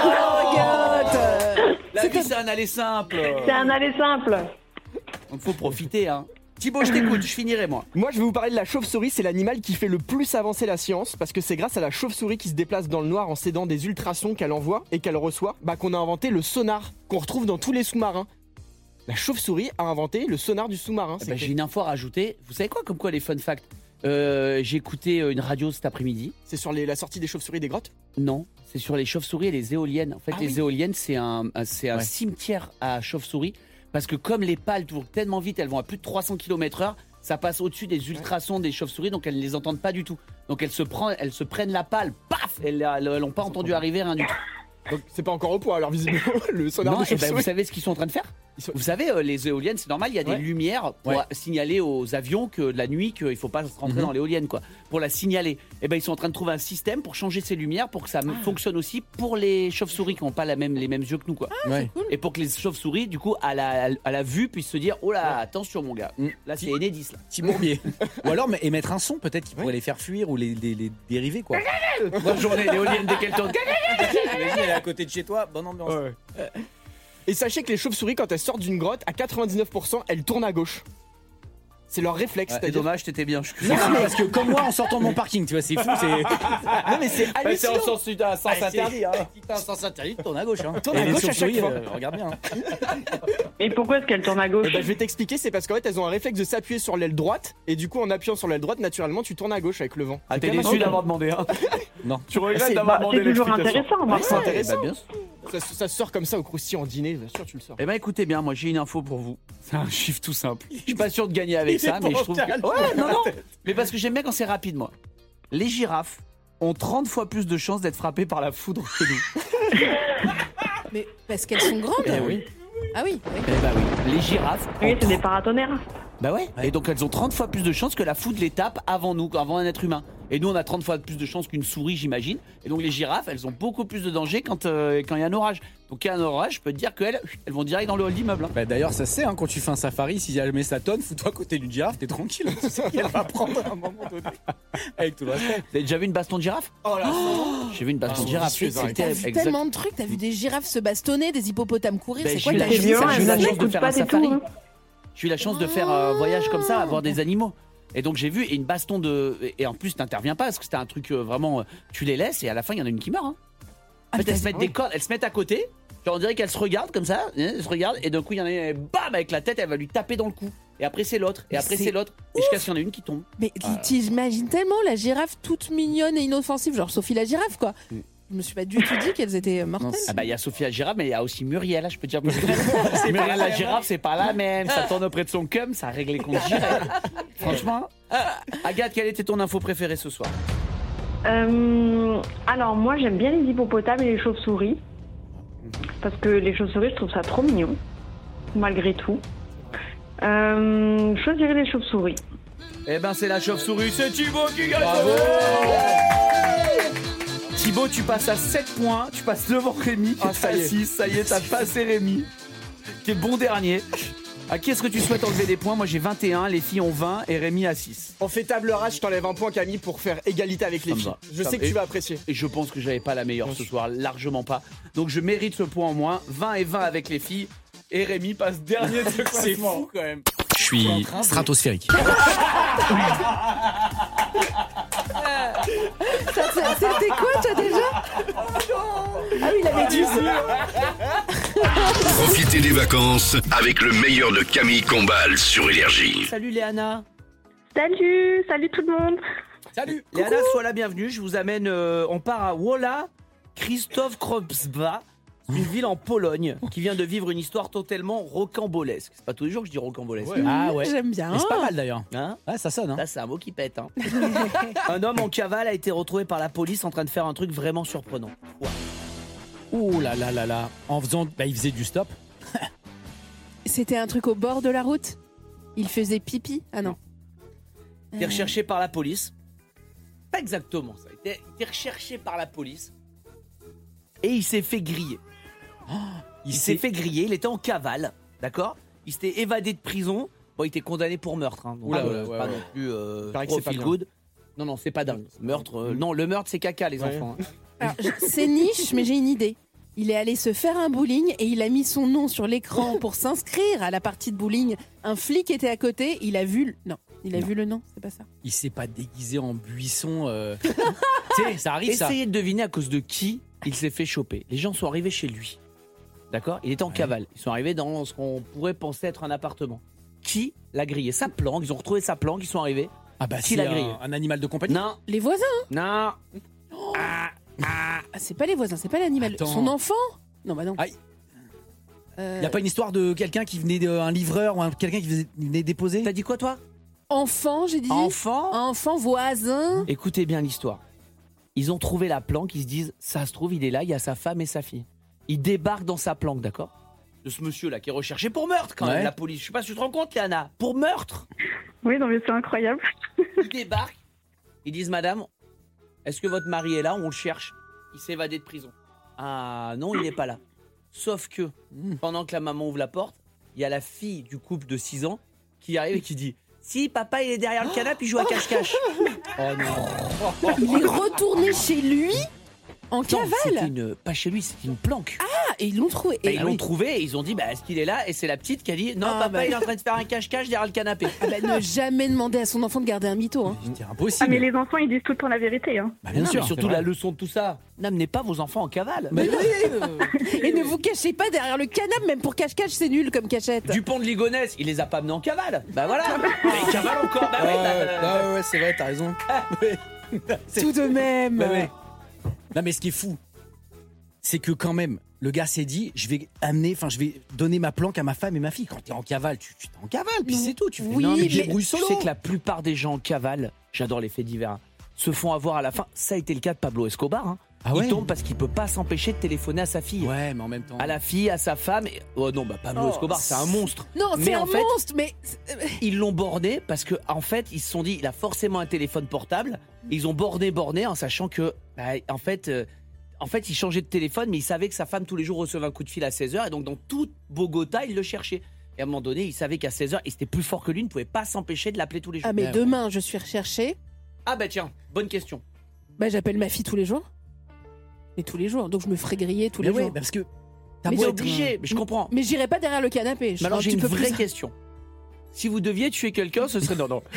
La vie, c'est un aller simple. C'est un aller simple. Donc faut profiter, hein. Thibaut, je t'écoute, je finirai moi. Moi, je vais vous parler de la chauve-souris. C'est l'animal qui fait le plus avancer la science parce que c'est grâce à la chauve-souris qui se déplace dans le noir en s'aidant des ultrasons qu'elle envoie et qu'elle reçoit, qu'on a inventé le sonar qu'on retrouve dans tous les sous-marins. La chauve-souris a inventé le sonar du sous-marin. J'ai une info à rajouter. Vous savez quoi, comme quoi les fun facts? J'ai écouté une radio cet après-midi. C'est sur la sortie des chauves-souris des grottes? Non, c'est sur les chauves-souris et les éoliennes. En fait, les éoliennes, c'est un cimetière à chauves-souris. Parce que comme les pales tournent tellement vite, elles vont à plus de 300 km/h, ça passe au-dessus des ultrasons des chauves-souris, donc elles ne les entendent pas du tout. Donc elles se prennent la pale, paf, elles n'ont pas entendu arriver, rien du tout. Donc c'est pas encore au point, alors visiblement, le sonar Non, de chauve-souris. vous savez ce qu'ils sont en train de faire? Vous savez, les éoliennes, c'est normal, il y a des lumières pour signaler aux avions que de la nuit, qu'il ne faut pas rentrer dans l'éolienne, quoi. Pour la signaler. Et ben ils sont en train de trouver un système pour changer ces lumières, pour que ça fonctionne aussi pour les chauves-souris qui n'ont pas les mêmes yeux que nous, quoi. C'est cool. Et pour que les chauves-souris, du coup, à la vue, puissent se dire, oh là, attention mon gars, là c'est Enedis, là. Petit bourbier. Ou alors émettre un son, peut-être qui pourrait les faire fuir ou les dériver, quoi. Bonne journée, l'éolienne, dès qu'elle tourne. Vas-y, elle est à côté de chez toi, bonne ambiance. Et sachez que les chauves-souris, quand elles sortent d'une grotte, à 99%, elles tournent à gauche. C'est leur réflexe. C'est dommage, t'étais bien. Non, mais parce que comme moi, en sortant de mon parking, tu vois, c'est fou. Non, mais c'est hallucinant. C'est un sens interdit. Un sens interdit, tourne à gauche. Tourne à gauche à chaque fois. Regarde bien. Et pourquoi est-ce qu'elle tourne à gauche? Je vais t'expliquer, c'est parce qu'en fait, elles ont un réflexe de s'appuyer sur l'aile droite. Et du coup, en appuyant sur l'aile droite, naturellement, tu tournes à gauche avec le vent. Ah, t'es déçu d'avoir demandé, hein? Non. Tu regrettes d'avoir demandé C'est toujours l'explication. intéressant, Marc. C'est intéressant. Bien sûr. Ça sort comme ça au croustillant en dîner, bien sûr, tu le sors. Eh ben écoutez bien, moi j'ai une info pour vous. C'est un chiffre tout simple. Je suis pas sûr de gagner avec ça, mais je trouve que... non. Mais parce que j'aime bien quand c'est rapide, moi. Les girafes ont 30 fois plus de chances d'être frappées par la foudre que nous. Mais parce qu'elles sont grandes. Eh oui. Ah oui. Eh bah oui. Les girafes... Oui, ont c'est des paratonnerres. Bah ouais. Et donc elles ont 30 fois plus de chances que la foudre les tape avant nous, avant un être humain. Et nous on a 30 fois plus de chances qu'une souris, j'imagine. Et donc les girafes, elles ont beaucoup plus de danger quand il y a un orage. Donc il y a un orage, je peux te dire qu'elles vont direct dans le hall d'immeuble. Hein. Bah, d'ailleurs, ça se sait, quand tu fais un safari, si jamais ça tonne, fous-toi à côté d'une girafe, t'es tranquille. Tu sais qu'elle va prendre à un moment donné. Avec tout le respect. Vous avez déjà vu une baston de girafe? Oh là, J'ai vu une baston de girafe. T'as vu tellement de trucs, t'as vu des girafes se bastonner, des hippopotames courir, Ben, c'est quoi j'ai ta eu vie la ça? chance- j'ai eu la chance de n'écoute faire pas un des safari. tours, hein. J'ai eu la chance de faire un voyage comme ça, voir des animaux. Et donc j'ai vu une baston de... Et en plus t'interviens pas parce que c'était un truc vraiment... Tu les laisses et à la fin il y en a une qui meurt. Hein. En fait elles se mettent des cordes, elles se mettent à côté. Genre on dirait qu'elles se regardent comme ça. Elles se regardent et d'un coup il y en a une, bam, avec la tête elle va lui taper dans le cou. Et après c'est l'autre. Et après c'est l'autre. Et jusqu'à ce qu'il y en ait une qui tombe. Mais t'imagines tellement la girafe toute mignonne et inoffensive, genre Sophie la girafe quoi. Je me suis pas du tout dit qu'elles étaient mortelles. Ah bah il y a Sophie la girafe mais il y a aussi Muriel, là, je peux te dire. Muriel la girafe c'est pas la même. Ça tourne auprès de son cum, ça règle les comptes direct. Franchement. Agathe, quelle était ton info préférée ce soir? Alors moi j'aime bien les hippopotames et les chauves-souris. Parce que les chauves-souris je trouve ça trop mignon. Malgré tout. Je choisirais les chauves-souris. Eh ben c'est la chauve-souris, c'est Thibaut qui gagne. Thibaut, tu passes à 7 points, tu passes devant Rémi qui est à 6, ça y est, t'as passé Rémi. T'es bon dernier. À qui est-ce que tu souhaites enlever des points? Moi j'ai 21, les filles ont 20 et Rémi a 6. On fait table rase, je t'enlève un point Camille pour faire égalité avec les filles. Je sais que tu vas apprécier. Et je pense que j'avais pas la meilleure ce soir, largement pas. Donc je mérite ce point en moins, 20 et 20 avec les filles. Et Rémi passe dernier de ce classement. C'est fou quand même. Je suis stratosphérique. C'était quoi toi déjà? Ah oui, il avait dit Profitez des vacances avec le meilleur de Camille Combal sur Énergie. Salut Léana. Salut tout le monde. Salut Léana, sois la bienvenue. Je vous amène, on part à Wola Krzysztof-Kropsba, une ville en Pologne qui vient de vivre une histoire totalement rocambolesque. C'est pas tous les jours que je dis rocambolesque. Ouais. Ah ouais. J'aime bien. Et c'est pas mal d'ailleurs. Hein? Ouais, ça sonne. Hein. Là, c'est un mot qui pète. Hein. Un homme en cavale a été retrouvé par la police en train de faire un truc vraiment surprenant. Ouais. Ouh là là là là. En faisant, il faisait du stop. C'était un truc au bord de la route. Il faisait pipi. Ah non. Il était recherché par la police. Pas exactement ça. Il était recherché par la police. Et il s'est fait griller. Il s'est fait griller, il était en cavale, d'accord? Il s'était évadé de prison. Bon, il était condamné pour meurtre. Hein, donc, pas non plus trop feel good. Non, c'est pas dingue. Meurtre, non, le meurtre, c'est caca, les enfants. Hein. Alors, c'est niche, mais j'ai une idée. Il est allé se faire un bowling et il a mis son nom sur l'écran pour s'inscrire à la partie de bowling. Un flic était à côté, il a vu... Non, il a vu le nom, c'est pas ça. Il s'est pas déguisé en buisson. Tu sais, ça arrive ça. Essayez de deviner à cause de qui il s'est fait choper. Les gens sont arrivés chez lui. D'accord? Il était en cavale. Ils sont arrivés dans ce qu'on pourrait penser être un appartement. Qui l'a grillé? Sa planque, ils ont retrouvé sa planque, ils sont arrivés. Ah bah Qui c'est l'a grillé? un animal de compagnie. Non, Les voisins. non. Ah, c'est pas les voisins, c'est pas l'animal. Attends. Son enfant. Non, bah non. Aïe. Y a pas une histoire de quelqu'un qui venait, un livreur ou quelqu'un qui venait déposer? T'as dit quoi, toi? Enfant, j'ai dit. Enfant? Enfant, voisin. Écoutez bien l'histoire. Ils ont trouvé la planque, ils se disent, ça se trouve, il est là, il y a sa femme et sa fille. Ils débarquent dans sa planque, d'accord? De ce monsieur-là qui est recherché pour meurtre, quand même, Ouais. la police. Je sais pas si tu te rends compte, Léana. Pour meurtre. Oui, non, mais c'est incroyable. Ils débarquent. Ils disent, madame, est-ce que votre mari est là? On le cherche. Il s'est évadé de prison. Ah non, il n'est pas là. Sauf que, pendant que la maman ouvre la porte, il y a la fille du couple de 6 ans qui arrive et qui dit, si papa il est derrière le canapé, il joue à cache-cache. Oh non. Il est retourné chez lui en Non, c'était cavale. pas chez lui, c'était une planque. Ah, et ils l'ont trouvé. Et Et ils l'ont trouvé et ils ont dit, bah, est-ce qu'il est là? Et c'est la petite qui a dit, non, Ah, papa bah. il est en train de faire un cache-cache derrière le canapé. Ah bah, ne jamais demander à son enfant de garder un mytho. Hein. C'était Ah, impossible. mais les enfants, ils disent tout le temps la vérité. Hein. Bah, Non, bien sûr. mais surtout c'est vrai. la leçon de tout ça. N'amenez pas vos enfants en cavale. Mais oui, Et ne vous cachez pas derrière le canapé, même pour cache-cache, c'est nul comme cachette. Dupont de Ligonnès, il les a pas amenés en cavale. Bah voilà. Mais cavale encore. Bah ouais. ouais, c'est vrai, t'as raison. Tout de même. Bah ouais. Non mais ce qui est fou, c'est que quand même, le gars s'est dit, je vais donner ma planque à ma femme et ma fille. Quand t'es en cavale, tu t'es en cavale, puis c'est tout. Tu fais Oui, non, mais mais- débrouille Tu solo. sais que la plupart des gens en cavale, j'adore les faits divers, hein, se font avoir à la fin. Ça a été le cas de Pablo Escobar. Hein. Ah ouais. Il tombe parce qu'il peut pas s'empêcher de téléphoner à sa fille. Ouais, mais en même temps. À la fille, à sa femme. Et... Oh non, bah Pablo Oh, Escobar, c'est un monstre. Non, c'est Mais un en fait, monstre, mais. Ils l'ont borné parce que en fait, ils se sont dit, il a forcément un téléphone portable. Ils ont borné en sachant que, bah, en fait, il changeait de téléphone, mais il savait que sa femme tous les jours recevait un coup de fil à 16h. Et donc, dans tout Bogota, il le cherchait. Et à un moment donné, il savait qu'à 16h, il était plus fort que lui, il ne pouvait pas s'empêcher de l'appeler tous les jours. Ah, mais Ouais, demain, je suis recherchée. Ah bah tiens, bonne question. Bah, j'appelle ma fille tous les jours. Mais tous les jours. Donc, je me ferai griller tous Mais les ouais, jours. parce que t'as Mais beau c'est être obligé, mais je comprends. Mais j'irai pas derrière le canapé. Mais alors un j'ai petit une peu vraie plus- question. Si vous deviez tuer quelqu'un, ce serait... Non.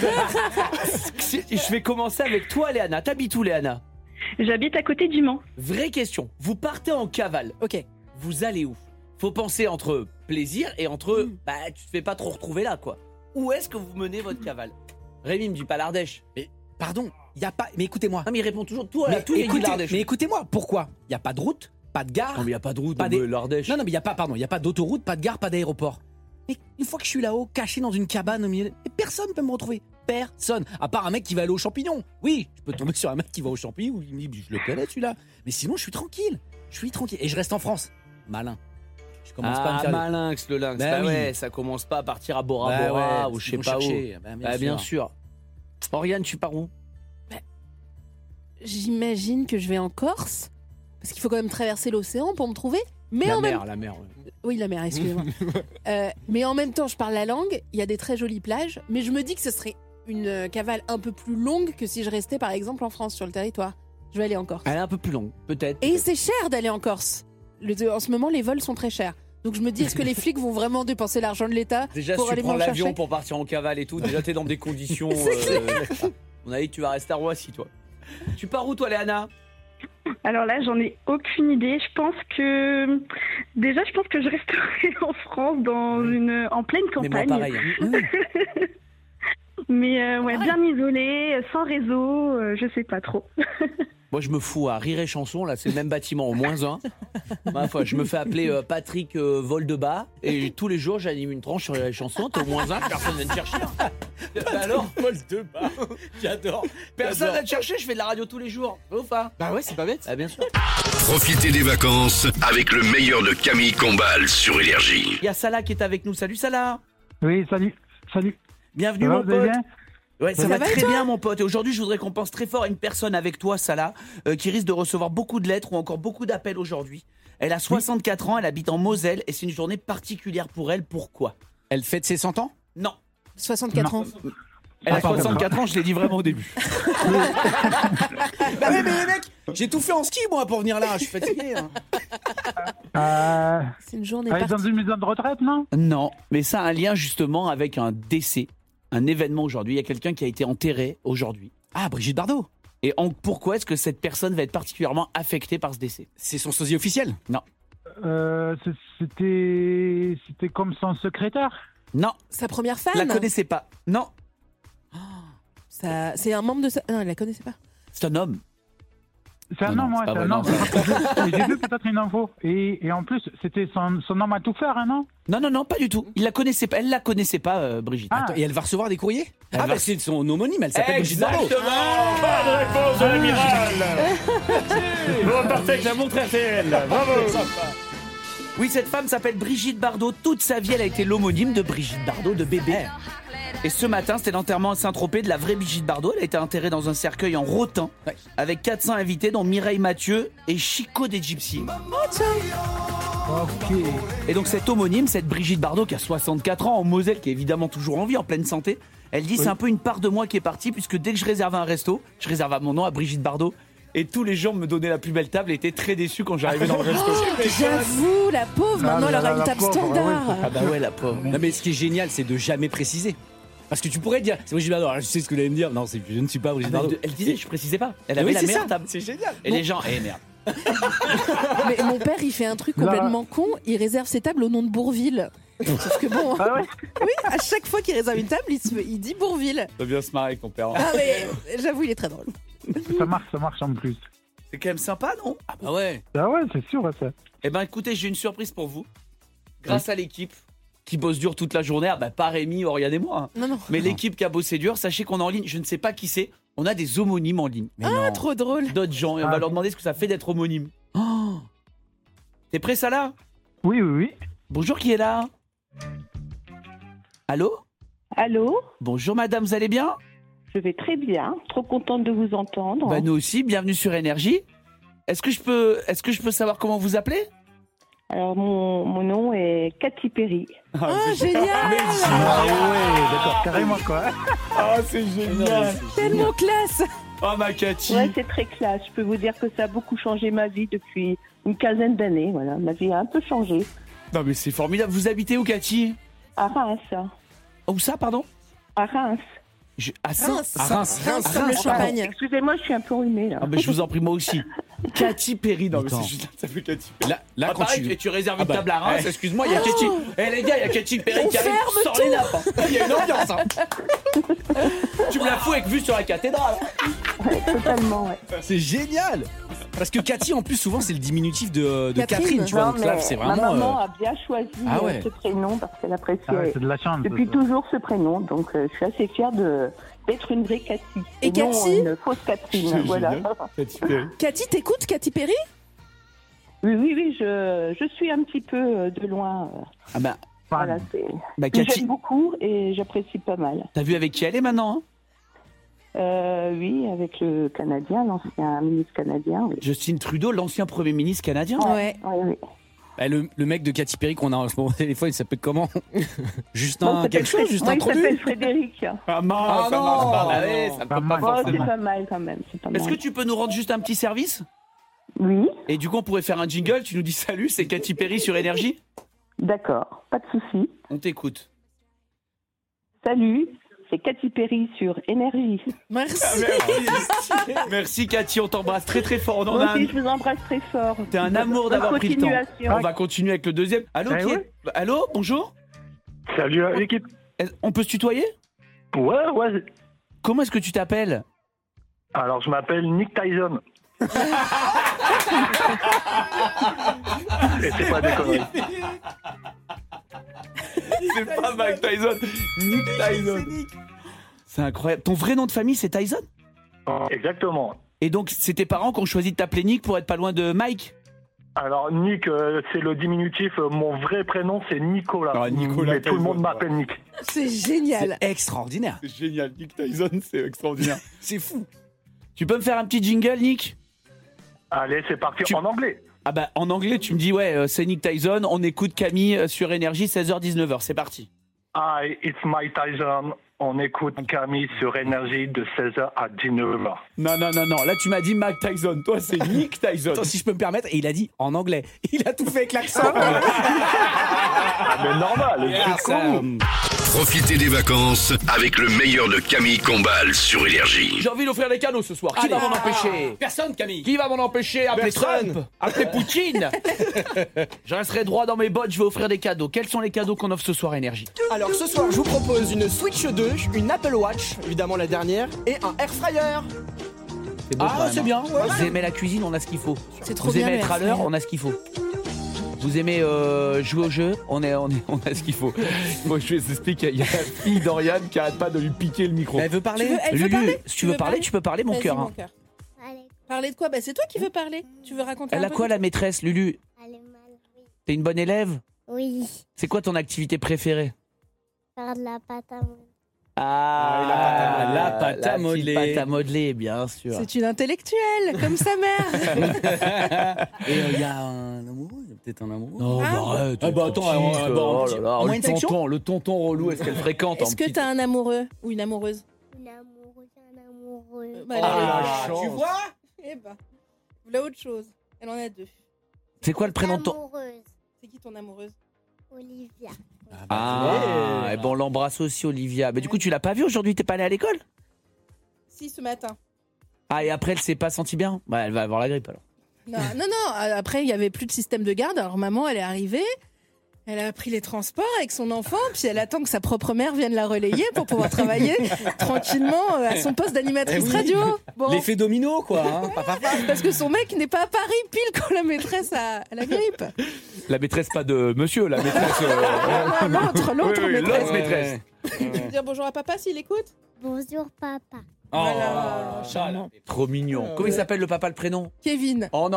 Je vais commencer avec toi, Léana. T'habites où, Léana? J'habite à côté du Mans. Vraie question. Vous partez en cavale. Ok. Vous allez où? Faut penser entre plaisir et entre... Bah, tu te fais pas trop retrouver là, quoi. Où est-ce que vous menez votre cavale? Rémi me dit pas l'Ardèche. Mais pardon, il y a pas. Mais écoutez-moi. Non, mais il répond toujours tout à Mais tout, il dit écoutez, l'Ardèche. mais écoutez-moi, pourquoi il y a pas de route, pas de gare? Non, mais il y a pas de route, Pas non, des- mais l'Ardèche. Non, mais il y a pas, pardon, il y a pas d'autoroute, pas de gare, pas d'aéroport. Mais une fois que je suis là-haut, caché dans une cabane au milieu, mais personne peut me retrouver. Personne. À part un mec qui va aller aux champignons. Oui, je peux tomber sur un mec qui va aux champignons où il me dit, je le connais celui-là. Mais sinon, je suis tranquille. Je suis tranquille. Et je reste en France. Malin. Je commence pas à me Ah, faire. malinx, le lynx. Bah Bah oui. ouais, ça commence pas à partir à Bora Bah Bora ouais, ou je ils sais vont pas chercher. où. Bah, Bah, bien sûr. Oriane, tu pars où? J'imagine que je vais en Corse. Parce qu'il faut quand même traverser l'océan pour me trouver. Mais en même La mer. Ouais. Oui, la mer, excusez-moi. Mais en même temps, je parle la langue, il y a des très jolies plages, mais je me dis que ce serait une cavale un peu plus longue que si je restais par exemple en France, sur le territoire. Je vais aller en Corse. Elle est un peu plus longue, peut-être. Et c'est cher d'aller en Corse. En ce moment, les vols sont très chers. Donc je me dis, est-ce que les flics vont vraiment dépenser l'argent de l'État Déjà, pour si tu aller prends m'en l'avion chercher pour partir en cavale et tout, déjà t'es dans des conditions. On a dit que tu vas rester à Roissy, toi. Tu pars où, toi, Léana? Alors là, j'en ai aucune idée. Je pense que je resterai en France en pleine Mais moi, campagne. pareil. hein. Mais ouais, bien isolé, sans réseau, je sais pas trop. Moi, je me fous à Rire et Chanson, là, c'est le même bâtiment au -1. Ma foi, je me fais appeler Patrick Voldebas, et tous les jours, j'anime une tranche sur Rire et Chanson, t'es au -1, personne vient te chercher. Bah alors, Voldemort. J'adore. personne vient te chercher, je fais de la radio tous les jours. Ouf, hein. Bah ouais, c'est pas bête. Ah, bien sûr. Profitez des vacances avec le meilleur de Camille Combal sur Énergie. Il y a Salah qui est avec nous. Salut, Salah. Oui, salut. Bienvenue, Ça va, mon vous allez pote. bien Ouais, ça Ça va va et très toi bien, mon pote. Et aujourd'hui, je voudrais qu'on pense très fort à une personne avec toi, Salah, qui risque de recevoir beaucoup de lettres ou encore beaucoup d'appels aujourd'hui. Elle a 64 ans, elle habite en Moselle et c'est une journée particulière pour elle. Pourquoi? Elle fête ses 100 ans? Non. 64 ans. Elle a Ah, pardon. 64 ans, je l'ai dit vraiment au début. Bah ouais, mais les mecs, j'ai tout fait en ski moi pour venir là, je suis fatigué. Hein. C'est une journée Elle est dans partie. une maison de retraite, non? Non, mais ça a un lien justement avec un décès, un événement aujourd'hui. Il y a quelqu'un qui a été enterré aujourd'hui. Ah, Brigitte Bardot. Et pourquoi est-ce que cette personne va être particulièrement affectée par ce décès? C'est son sosie officiel? Non. C'était comme son secrétaire. Non, Sa première femme. la connaissez pas. Non. Ça, c'est un membre de sa... Non, elle la connaissait pas. C'est un homme. C'est un homme, ouais, c'est un homme. J'ai vu peut-être une info. Et en plus, c'était son homme à tout faire, hein, non? Non, pas du tout. Il la connaissait pas. Elle la connaissait pas, Brigitte. Attends, et elle va recevoir des courriers? C'est son homonyme, elle s'appelle Brigitte Bardot. Exactement. Bonne réponse de l'amiral. Vous repartez avec la montre RTL. Bravo. Oui, cette femme s'appelle Brigitte Bardot. Toute sa vie, elle a été l'homonyme de Brigitte Bardot, de bébé. Et ce matin, c'était l'enterrement à Saint-Tropez de la vraie Brigitte Bardot. Elle a été enterrée dans un cercueil en rotin, avec 400 invités, dont Mireille Mathieu et Chico des Gypsies. Ok. Et donc cette homonyme, cette Brigitte Bardot, qui a 64 ans, en Moselle, qui est évidemment toujours en vie, en pleine santé, elle dit c'est un peu une part de moi qui est partie, puisque dès que je réservais un resto, je réservais mon nom à Brigitte Bardot. Et tous les gens me donnaient la plus belle table et étaient très déçus quand j'arrivais dans le resto. J'avoue, la pauvre, maintenant elle aura une table standard. Ah bah ouais, la pauvre. Non, mais ce qui est génial, c'est de jamais préciser. Parce que tu pourrais dire, c'est Brigitte Bardot, alors je sais ce que vous allez me dire. Non, je ne suis pas Brigitte Bardot. Elle disait, je précisais pas. Elle avait la meilleure table. C'est génial. Et les gens, merde. Mais mon père, il fait un truc complètement con. Il réserve ses tables au nom de Bourville. Sauf que bon, oui, à chaque fois qu'il réserve une table, il dit Bourville. Ça bien se marrer avec ton père. Ah mais j'avoue, il est très drôle. Ça marche en plus. C'est quand même sympa, non? Ah bah ouais. Ah ouais, c'est sûr, ça. Eh ben écoutez, j'ai une surprise pour vous. Grâce à l'équipe qui bosse dur toute la journée, pas Rémi, Oriane et moi. Hein. Non. Mais l'équipe qui a bossé dur, sachez qu'on est en ligne, je ne sais pas qui c'est, on a des homonymes en ligne. Trop drôle. D'autres gens, et on va leur demander ce que ça fait d'être homonyme. Oh. T'es prêt, Salah? Oui. Bonjour, qui est là? Allô? Allô? Bonjour madame, vous allez bien? Je vais très bien, trop contente de vous entendre. Bah nous aussi, bienvenue sur Énergie. Est-ce que je peux savoir comment vous appelez? Alors mon nom est Cathy Perry. Génial! Ouais, d'accord, carrément quoi. C'est génial! Tellement classe! Oh ma Cathy! Ouais, c'est très classe. Je peux vous dire que ça a beaucoup changé ma vie depuis une quinzaine d'années. Voilà, ma vie a un peu changé. Non mais c'est formidable. Vous habitez où, Cathy? À Reims. Où ça, pardon? À Reims. À Reims, comme le champagne. Excusez-moi, je suis un peu enrhumée là. Ah ben je vous en prie, moi aussi. Cathy Perry, non mais c'est juste ça fait Cathy Perry. Là quand tu réserves une table à Reims, excuse-moi, il y a Cathy. Les gars, il y a Cathy Perry qui arrive sans les nappes. Il y a une ambiance. Tu me la fous avec vue sur la cathédrale. Totalement, ouais. C'est génial. Parce que Cathy, en plus, souvent, c'est le diminutif de Catherine, tu vois. Non, Donc là, c'est vraiment. Ma maman a bien choisi ce prénom parce qu'elle apprécie c'est de la chance, depuis toujours ce prénom. Donc, je suis assez fière d'être une vraie Cathy. Et non Cathy une fausse Catherine. Voilà. Cathy Perry. Cathy, t'écoutes Cathy Perry? Oui, je suis un petit peu de loin. Voilà, Cathy, j'aime beaucoup et j'apprécie pas mal. T'as vu avec qui elle est maintenant? Oui, avec le Canadien, l'ancien ministre canadien. Oui. Justin Trudeau, l'ancien Premier ministre canadien. Ouais. Le mec de Cathy Perry qu'on a en ce moment au téléphone, il s'appelle comment? Justin quelque chose, Justin il s'appelle Frédéric. Ça marche pas. Ça peut pas forcément. C'est pas mal quand même. Est-ce que tu peux nous rendre juste un petit service? Oui. Et du coup, on pourrait faire un jingle. Tu nous dis salut, c'est Cathy Perry sur Énergie. D'accord, pas de souci. On t'écoute. Salut, c'est Cathy Perry sur Énergie. Merci. Merci Cathy, on t'embrasse très très fort. Moi aussi, je vous embrasse très fort. T'es un amour d'avoir pris le temps. On va continuer avec le deuxième. Allô, Allô, bonjour. Salut l'équipe. On peut se tutoyer? Ouais. Comment est-ce que tu t'appelles? Alors, je m'appelle Nick Tyson. Et c'est pas des conneries. C'est pas Mike Tyson. Nick Tyson. C'est incroyable. Ton vrai nom de famille, c'est Tyson? Exactement. Et donc, c'est tes parents qui ont choisi de t'appeler Nick pour être pas loin de Mike? Alors, Nick, c'est le diminutif. Mon vrai prénom, c'est Nicolas. Nicolas. Mais tout le monde m'appelle Nick. C'est génial. C'est extraordinaire. C'est génial. Nick Tyson, c'est extraordinaire. C'est fou. Tu peux me faire un petit jingle, Nick? Allez, c'est parti en anglais. En anglais, tu me dis, c'est Nick Tyson. On écoute Camille sur Énergie, 16h-19h. C'est parti. Hi, it's Mike Tyson. On écoute Camille sur Énergie de 16h à 19h. Non. Là, tu m'as dit Mike Tyson. Toi, c'est Nick Tyson. Attends, si je peux me permettre, et il a dit en anglais. Il a tout fait avec l'accent. Mais normal, c'est cool. Profitez des vacances avec le meilleur de Camille Combal sur Énergie. J'ai envie d'offrir des cadeaux ce soir. Qui va m'en empêcher? Personne, Camille. Qui va m'en empêcher? Appelez Personne. Trump, appelez Poutine. Je resterai droit dans mes bottes, je vais offrir des cadeaux. Quels sont les cadeaux qu'on offre ce soir, Énergie? Alors ce soir, je vous propose une Switch 2, une Apple Watch, évidemment la dernière, et un Air Fryer. C'est beau, quand même, c'est hein. bien. Ouais. Vous aimez la cuisine, on a ce qu'il faut. C'est trop Vous bien. aimez le être à air l'heure, fryer. on a ce qu'il faut. Vous aimez jouer au jeu, on a ce qu'il faut. Moi, je vous explique, il y a la fille d'Oriane qui arrête pas de lui piquer le micro. Elle veut parler. Elle veut Lulu, parler si tu veux parler, tu peux parler, mon Vas-y, cœur. mon hein. cœur. Parler de quoi? Bah c'est toi qui veux parler. Tu veux raconter Elle un a peu quoi de- la maîtresse, Lulu? Elle est mal, oui. T'es une bonne élève? Oui, C'est quoi ton activité préférée? faire de la pâte à modeler. La pâte à modeler. Pâte à modeler, bien sûr. C'est une intellectuelle, comme sa mère. Et il y a un amoureux, il y a peut-être un amoureux. Non, Ah. bah arrête. Ah bah attends, oh là là, en moyenne section. le tonton relou, est-ce qu'elle fréquente Est-ce que t'as un amoureux ou une amoureuse? Une amoureuse, un amoureux. Bah, Ah, chance. tu vois? Eh ben, voilà autre chose. Elle en a deux. C'est quoi le prénom de ton... Amoureuse, C'est qui ton amoureuse? Olivia. Ah, et bon, on l'embrasse aussi, Olivia. Mais du coup, tu l'as pas vue aujourd'hui, t'es pas allé à l'école? Si, ce matin. Ah, et après, elle s'est pas sentie bien? Bah, elle va avoir la grippe alors. Non. Après, il y avait plus de système de garde. Alors, maman, elle est arrivée. Elle a pris les transports avec son enfant, puis elle attend que sa propre mère vienne la relayer pour pouvoir travailler tranquillement à son poste d'animatrice Eh oui. radio. Bon. L'effet domino, quoi. Hein. Parce que son mec n'est pas à Paris pile quand la maîtresse a la grippe. La maîtresse, pas de monsieur, la maîtresse. L'autre Oui, maîtresse. l'autre maîtresse. Tu veux dire bonjour à papa s'il écoute? Bonjour papa. Voilà, charmant. Trop mignon. Comment il s'appelle le papa, le prénom? Kevin. On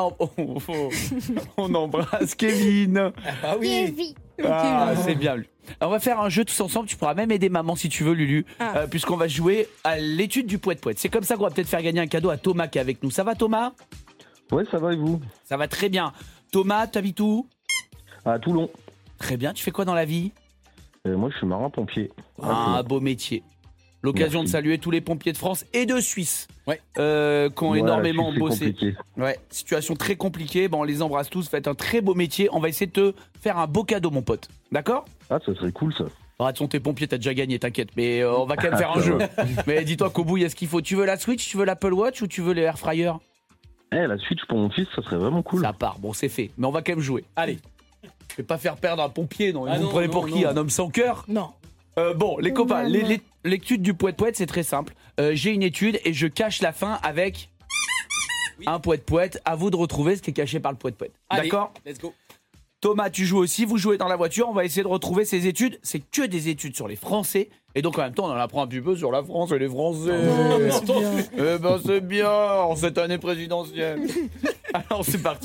embrasse Kevin. Ah oui. Kevin. Ah, c'est bien. Lui. Alors, on va faire un jeu tous ensemble. Tu pourras même aider maman si tu veux, Lulu, puisqu'on va jouer à l'étude du poète-poète. C'est comme ça qu'on va peut-être faire gagner un cadeau à Thomas qui est avec nous. Ça va, Thomas? Ouais, ça va et vous? Ça va très bien. Thomas, t'habites où? À Toulon. Très bien. Tu fais quoi dans la vie? Moi, je suis marin-pompier. Un beau métier. L'occasion Merci. de saluer tous les pompiers de France et de Suisse Ouais. qui ont énormément c'est bossé. compliqué. Ouais, situation très compliquée. Bon, on les embrasse tous. Faites un très beau métier. On va essayer de te faire un beau cadeau, mon pote. D'accord? Ah, ça serait cool, ça. Arrête, sont tes pompiers, t'as déjà gagné, t'inquiète. Mais on va quand même faire un jeu. Mais dis-toi qu'au bout, il y a ce qu'il faut. Tu veux la Switch, tu veux l'Apple Watch ou tu veux les Air Fryer? La Switch pour mon fils, ça serait vraiment cool. Ça part. Bon, c'est fait. Mais on va quand même jouer. Allez. Je vais pas faire perdre un pompier, non. Ah Vous me non, prenez non, pour qui? non. Un homme sans cœur? Non. Bon, les copains, l'étude du poète-poète, c'est très simple. J'ai une étude et je cache la fin avec un poète-poète. À vous de retrouver ce qui est caché par le poète-poète. Allez, D'accord? let's go. Thomas, tu joues aussi, vous jouez dans la voiture, on va essayer de retrouver ces études. C'est que des études sur les Français. Et donc en même temps, on en apprend un petit peu sur la France et les Français. Oh, mais c'est bien. Eh ben c'est bien, en cette année présidentielle. Alors c'est parti.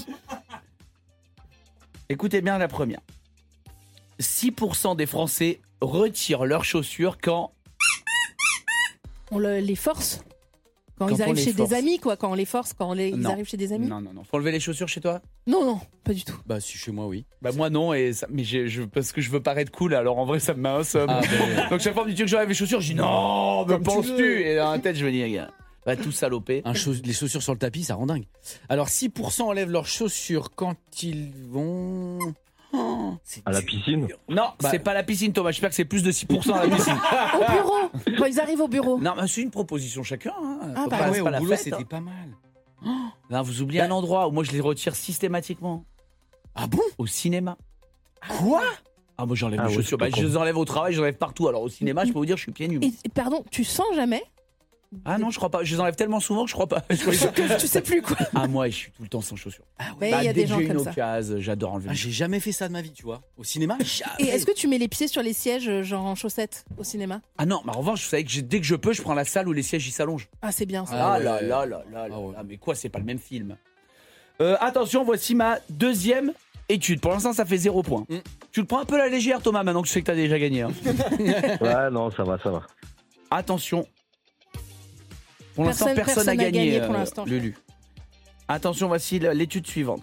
Écoutez bien la première. 6% des Français retirent leurs chaussures quand... On les force. Quand Quand ils on arrivent les chez force. des amis, quoi. Quand on les force, ils Non. arrivent chez des amis. Non. Faut enlever les chaussures chez toi? Non, pas du tout. Bah, si chez moi, oui. Bah moi non, mais parce que je veux paraître cool, alors en vrai ça me met un somme. Ah, bah, Donc chaque fois on me dit que j'enlève les chaussures, je dis non, me Comme tu penses-tu? veux. Et dans la tête je me dis, gars, va tout saloper. les chaussures sur le tapis, ça rend dingue. Alors, 6% enlèvent leurs chaussures quand ils vont... Oh, À la piscine? Non, Bah- c'est pas la piscine, Thomas. J'espère que c'est plus de 6% à la piscine. Au bureau. Quand ils arrivent au bureau. Non, mais c'est une proposition chacun. Hein. Ah, Faut bah pas- ouais, c'est au pas la boulot, fête, c'était hein. pas mal. Non, vous oubliez un endroit où moi je les retire systématiquement. Ah bon? Au cinéma. Quoi? Ah, moi j'enlève Ah les ouais, chaussures. c'est Bah, pas je les enlève au travail, je les enlève partout. Alors au cinéma, je peux vous dire, je suis pieds nus. Et pardon, tu sens jamais? Ah non, je crois pas. Je les enlève tellement souvent que je crois pas. Tu sais plus quoi. Ah, moi, je suis tout le temps sans chaussures. Mais Bah, il y a dès des que gens j'ai une comme ça. occasion, j'adore enlever. Ah, j'ai jamais fait ça de ma vie, tu vois. Au cinéma, Et jamais. est-ce que tu mets les pieds sur les sièges, genre en chaussettes, au cinéma? Ah non, mais en revanche, vous savez que dès que je peux, je prends la salle où les sièges ils s'allongent. Ah, c'est bien ça. Ah ouais. là là là là Ah ouais. là, mais quoi, c'est pas le même film. Attention, voici ma deuxième étude. Pour l'instant, ça fait 0 point. Tu le prends un peu à la légère, Thomas, maintenant que je sais que t'as déjà gagné. Hein. Ouais, non, ça va. Attention. Pour l'instant, personne n'a gagné, pour l'instant. Lulu. Attention, voici l'étude suivante.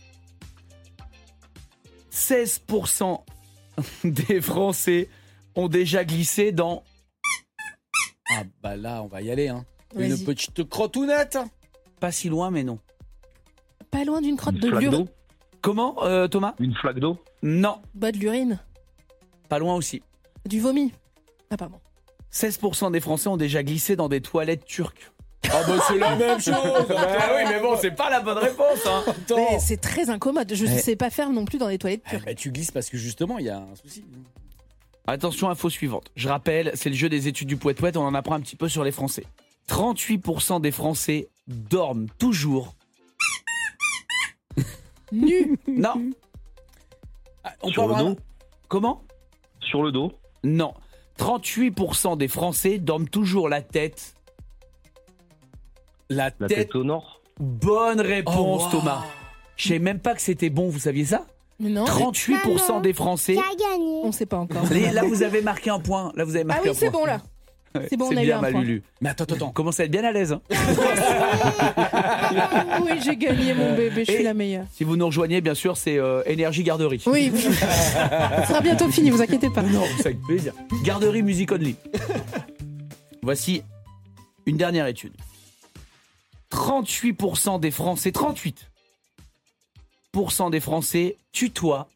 16% des Français ont déjà glissé dans... Ah bah là, on va y aller, hein. Vas-y. Une petite crotounette. Pas si loin, mais non. Pas loin d'une crotte Une de flaque l'urine. d'eau? Comment, Thomas? Une flaque d'eau? Non, Bah, de l'urine. pas loin aussi. Du vomi. Ah, pardon. 16% des Français ont déjà glissé dans des toilettes turques. Ah bah c'est la même chose. Ah oui, mais bon, c'est pas la bonne réponse. Hein. Mais c'est très incommode. Je ne sais pas faire non plus dans les toilettes turques. Bah, tu glisses parce que justement, il y a un souci. Attention, info suivante. Je rappelle, c'est le jeu des études du Pouet-Pouet, on en apprend un petit peu sur les Français. 38% des Français dorment toujours nus. Non. On Sur peut le avoir- dos Comment? Sur le dos. Non. 38% des Français dorment toujours la tête. La La tête. tête au nord. Bonne réponse, Oh, wow. Thomas. Je savais même pas que c'était bon, vous saviez ça? Mais non. 38% des Français. Qui a gagné? On sait pas encore. Là, vous avez marqué un point. Là, vous avez Ah marqué oui, un c'est point. bon là. C'est bon, on a eu bien, un ma point. Lulu. Mais attends. Commence à être bien à l'aise. Hein. Oui, j'ai gagné mon bébé, je suis Et- la meilleure. Si vous nous rejoignez, bien sûr, c'est Énergie Garderie. Oui, ça sera bientôt fini, vous inquiétez pas. Non, c'est avec plaisir. Garderie Music Only. Voici une dernière étude. 38% des Français, 38% des Français tutoient.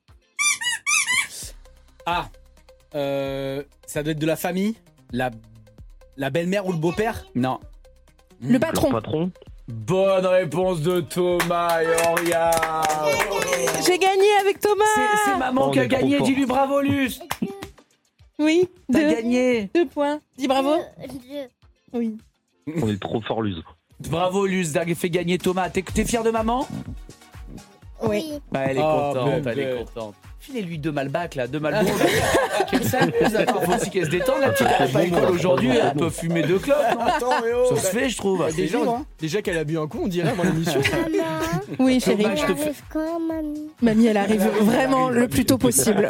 Ah, ça doit être de la famille, la belle-mère ou le beau-père. Non. Le patron. Leur patron. Bonne réponse de Thomas et Oriane. J'ai gagné avec Thomas. C'est maman On qui a est trop gagné. fort. Dis-lui bravo, Luce. Oui, T'as gagné. 2 points. Dis bravo. Oui. On est trop fort, Luz. Bravo, Luce, d'avoir fait gagner Thomas. T'es fier de maman? Oui. Bah, elle est Oh, contente, bébé. elle est contente. Filez-lui 2 Malbac, là, 2 Malboro. Quelle s'amuse, attends, faut aussi qu'elle se détende, la petite, elle n'a pas école aujourd'hui, elle peut fumer 2 clopes, non? Attends, mais oh. Ça se fait, je trouve. Déjà qu'elle a bu un coup, on dirait avant l'émission. Maman, Oui, chérie. Thomas, je te elle fais- arrive quand, mamie? Mamie, elle arrive vraiment le plus tôt possible.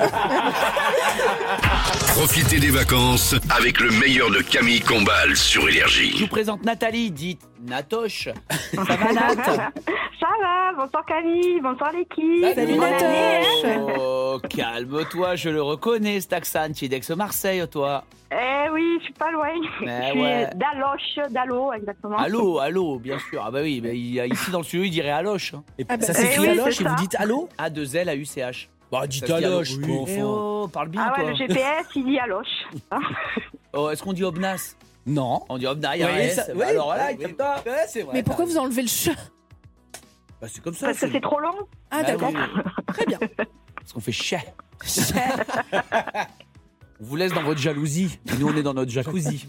Profitez des vacances avec le meilleur de Camille Combal sur Je Énergie. vous présente Nathalie, dite Natoche. Ça va, Nat? Ça va, bonsoir Camille, bonsoir l'équipe. Salut, Bonne année, hein. Natoche. Oh, calme-toi, je le reconnais, cet accent. Tu es d'Aix-Marseille, toi. Eh oui, je suis pas loin. Mais Je suis ouais. d'Allo, exactement. Allô, bien sûr. Ah bah oui, mais ici dans le studio, il dirait Aloche. Et Ah bah, ça s'écrit oui, Aloche c'est et vous ça. dites allô? A2L-A-U-C-H. Bah dites Ça se dit Aloche, allô. mon Eh enfant. oh, parle bien, Ah ouais, toi. le GPS, il dit Aloche. Oh, est-ce qu'on dit Obnas? Non. On dit Obnas, il y Oui, a un S. ça- Bah oui, alors voilà, oui, comme ça. Ouais, c'est vrai. Mais pourquoi vous enlevez le chat? Bah, c'est comme ça. Parce que c'est trop long. Ah, Bah d'accord. oui. Très bien. Parce qu'on fait chien. On vous laisse dans votre jalousie. Nous, on est dans notre jacuzzi.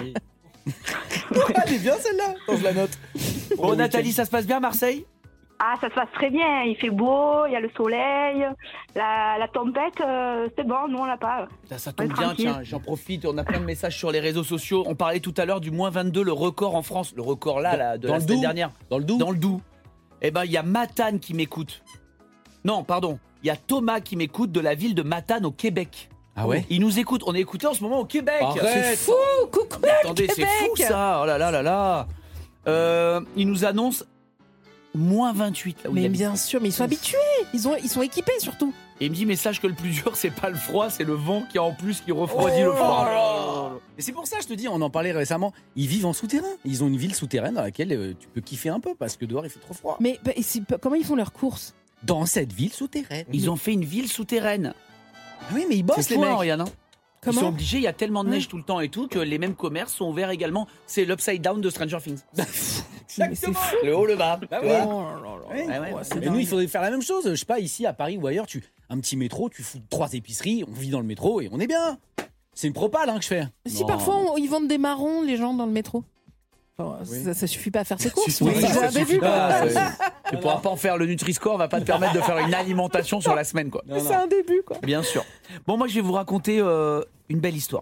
Elle est bien celle-là. Attends, je la note. Bon, Nathalie, ça se passe bien à Marseille? Ah, ça se passe très bien. Il fait beau, il y a le soleil, la tempête, c'est bon, nous on l'a pas. Ça Ouais, tombe bien, tranquille. tiens, j'en profite. On a plein de messages sur les réseaux sociaux. On parlait tout à l'heure du moins 22, le record en France. Le record là, de Dans la le semaine Doubs dernière. Dans le Doubs. Dans le Doubs. Eh ben, il y a Matane qui m'écoute. Non, pardon. Il y a Thomas qui m'écoute de la ville de Matane au Québec. Ah ouais? Il nous écoute. On est écouté en ce moment au Québec. Arrête. C'est Fou, coucou. Mais attendez, c'est Québec. fou ça. Oh là là là là. Il nous annonce moins 28 là où il Mais habite. bien sûr, mais ils sont habitués. Ils sont équipés surtout. Et il me dit, mais sache que le plus dur, c'est pas le froid, c'est le vent qui en plus qui refroidit le froid. Et c'est pour ça, je te dis, on en parlait récemment. Ils vivent en souterrain. Ils ont une ville souterraine dans laquelle tu peux kiffer un peu parce que dehors il fait trop froid. Mais bah, comment ils font leurs courses? Dans cette ville souterraine. Ils ont fait une ville souterraine. Oui, mais ils bossent C'est les fou, mecs. hein, Oriane, hein. Ils Comment? sont obligés, il y a tellement de neige tout le temps et tout que les mêmes commerces sont ouverts également. C'est l'upside down de Stranger Things. Mais c'est fou. Le haut, le bas. Bah tu oui. vois. Ouais. Ouais, ouais, c'est Mais nous, il faudrait faire la même chose. Je sais pas, ici à Paris ou ailleurs, un petit métro, tu fous 3 épiceries, on vit dans le métro et on est bien. C'est une propale que je fais. Si Non. parfois ils vendent des marrons, les gens dans le métro. Enfin, Oui. ça suffit pas à faire ses courses. Oui, Vous ça avez suffit vu, pas, quoi. Tu pourras pas en faire le Nutri-Score, va pas te permettre de faire une alimentation sur la semaine, quoi. C'est un début, quoi. Bien sûr. Bon, moi, je vais vous raconter une belle histoire.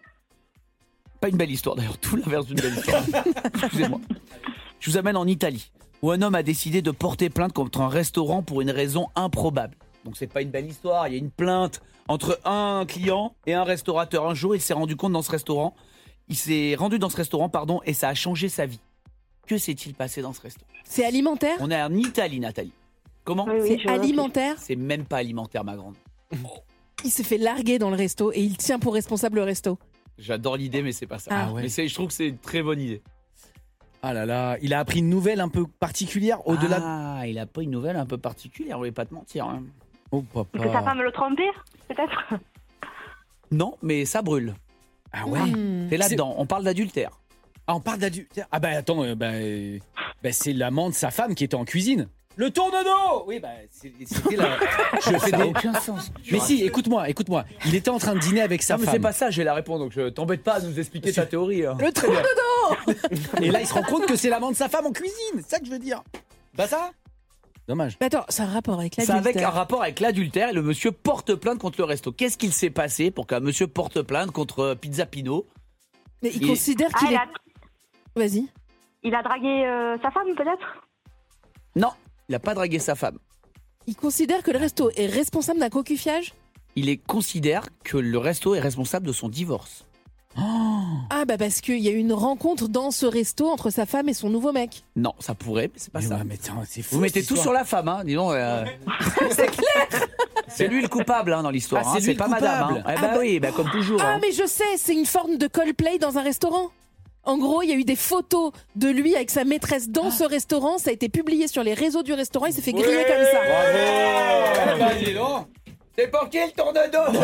Pas une belle histoire, d'ailleurs, tout l'inverse d'une belle histoire. Excusez-moi. Je vous amène en Italie, où un homme a décidé de porter plainte contre un restaurant pour une raison improbable. Donc, c'est pas une belle histoire. Il y a une plainte entre un client et un restaurateur. Un jour, il s'est rendu compte dans ce restaurant. Il s'est rendu dans ce restaurant, pardon, et ça a changé sa vie. Que s'est-il passé dans ce restaurant? C'est alimentaire? On est en Italie, Nathalie. Comment? C'est alimentaire? C'est même pas alimentaire, ma grande. Il s'est fait larguer dans le resto et il tient pour responsable le resto. J'adore l'idée, mais c'est pas ça. Ah ouais. Mais je trouve que c'est une très bonne idée. Ah là là, il a appris une nouvelle un peu particulière au-delà de... Ah, il a pas une nouvelle un peu particulière, on va pas te mentir. Hein. Oh Que sa papa. femme le trompait, peut-être. Non, mais ça brûle. Ah ouais. C'est là-dedans. On parle d'adultère. Ah, on parle d'adultère. Ah bah attends, c'est l'amant de sa femme qui était en cuisine. Le tourne-dos. Oui, c'était la. Je fais aucun sens. Mais si, écoute-moi. Il était en train de dîner avec sa Non, mais femme. c'est pas ça, j'ai la réponse, donc t'embête pas à nous expliquer ta théorie. Le tourne-dos. Et là, il se rend compte que c'est l'amant de sa femme en cuisine. C'est ça que je veux dire. Bah ça. Dommage. Mais attends, ça a un rapport avec Ça l'adultère. avec un rapport avec l'adultère et le monsieur porte plainte contre le resto. Qu'est-ce qu'il s'est passé pour qu'un monsieur porte plainte contre Pizza Pino? Mais il considère qu'il est... Vas-y. Il a dragué sa femme, peut-être? Non, il n'a pas dragué sa femme. Il considère que le resto est responsable d'un cocufiage? Considère que le resto est responsable de son divorce. Ah bah parce qu'il y a eu une rencontre dans ce resto entre sa femme et son nouveau mec. Non, ça pourrait, mais c'est pas ça. Ouais, mais c'est fou, Vous mettez cette tout histoire. sur la femme, hein, dis donc. C'est clair. C'est lui le coupable dans l'histoire, Ah, c'est lui c'est le pas coupable. madame. Eh ben oui, comme toujours. Ah mais je sais, c'est une forme de Coldplay dans un restaurant. En gros, il y a eu des photos de lui avec sa maîtresse dans ce restaurant. Ça a été publié sur les réseaux du restaurant. Il s'est fait griller comme ça. Bravo. C'est pour qui le tourne-dos?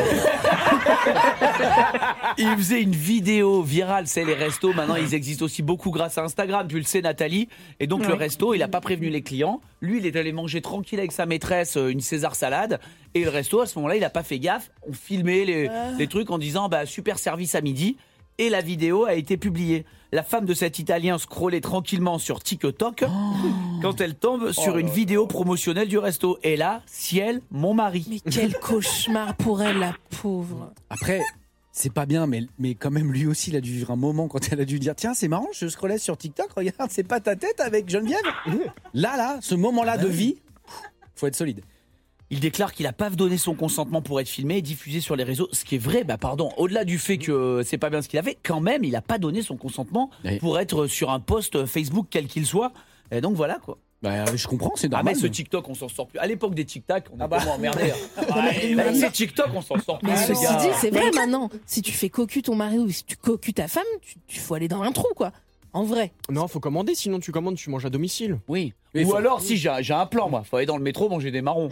Il faisait une vidéo virale, c'est les restos. Maintenant, ils existent aussi beaucoup grâce à Instagram. Tu le sais, Nathalie. Et donc, le resto, il a pas prévenu les clients. Lui, il est allé manger tranquille avec sa maîtresse une César salade. Et le resto, à ce moment-là, il a pas fait gaffe. On filmait les trucs en disant super service à midi. Et la vidéo a été publiée. La femme de cet Italien scrollait tranquillement sur TikTok quand elle tombe sur une vidéo promotionnelle du resto. Et là, ciel, mon mari. Mais quel cauchemar pour elle, la pauvre. Après, c'est pas bien, mais quand même, lui aussi, il a dû vivre un moment quand elle a dû dire tiens, c'est marrant, je scrollais sur TikTok, regarde, c'est pas ta tête avec Geneviève. Là, ce moment-là de vie, faut être solide. Il déclare qu'il n'a pas donné son consentement pour être filmé et diffusé sur les réseaux. Ce qui est vrai, au-delà du fait que c'est pas bien ce qu'il a fait, quand même, il n'a pas donné son consentement pour être sur un post Facebook quel qu'il soit. Et donc voilà quoi. Je comprends, c'est Ah normal. mais ce TikTok, on s'en sort plus. À l'époque des TikTok, on est vraiment emmerdés. Avec ces TikTok, on s'en sort plus. Mais les ceci gars. dit, c'est vrai maintenant. Si tu fais cocu ton mari ou si tu cocu ta femme, tu faut aller dans un trou, quoi. En vrai. Non, faut commander, sinon tu commandes, tu manges à domicile. Oui. Ou alors, si j'ai un plan, moi, faut aller dans le métro manger des marrons.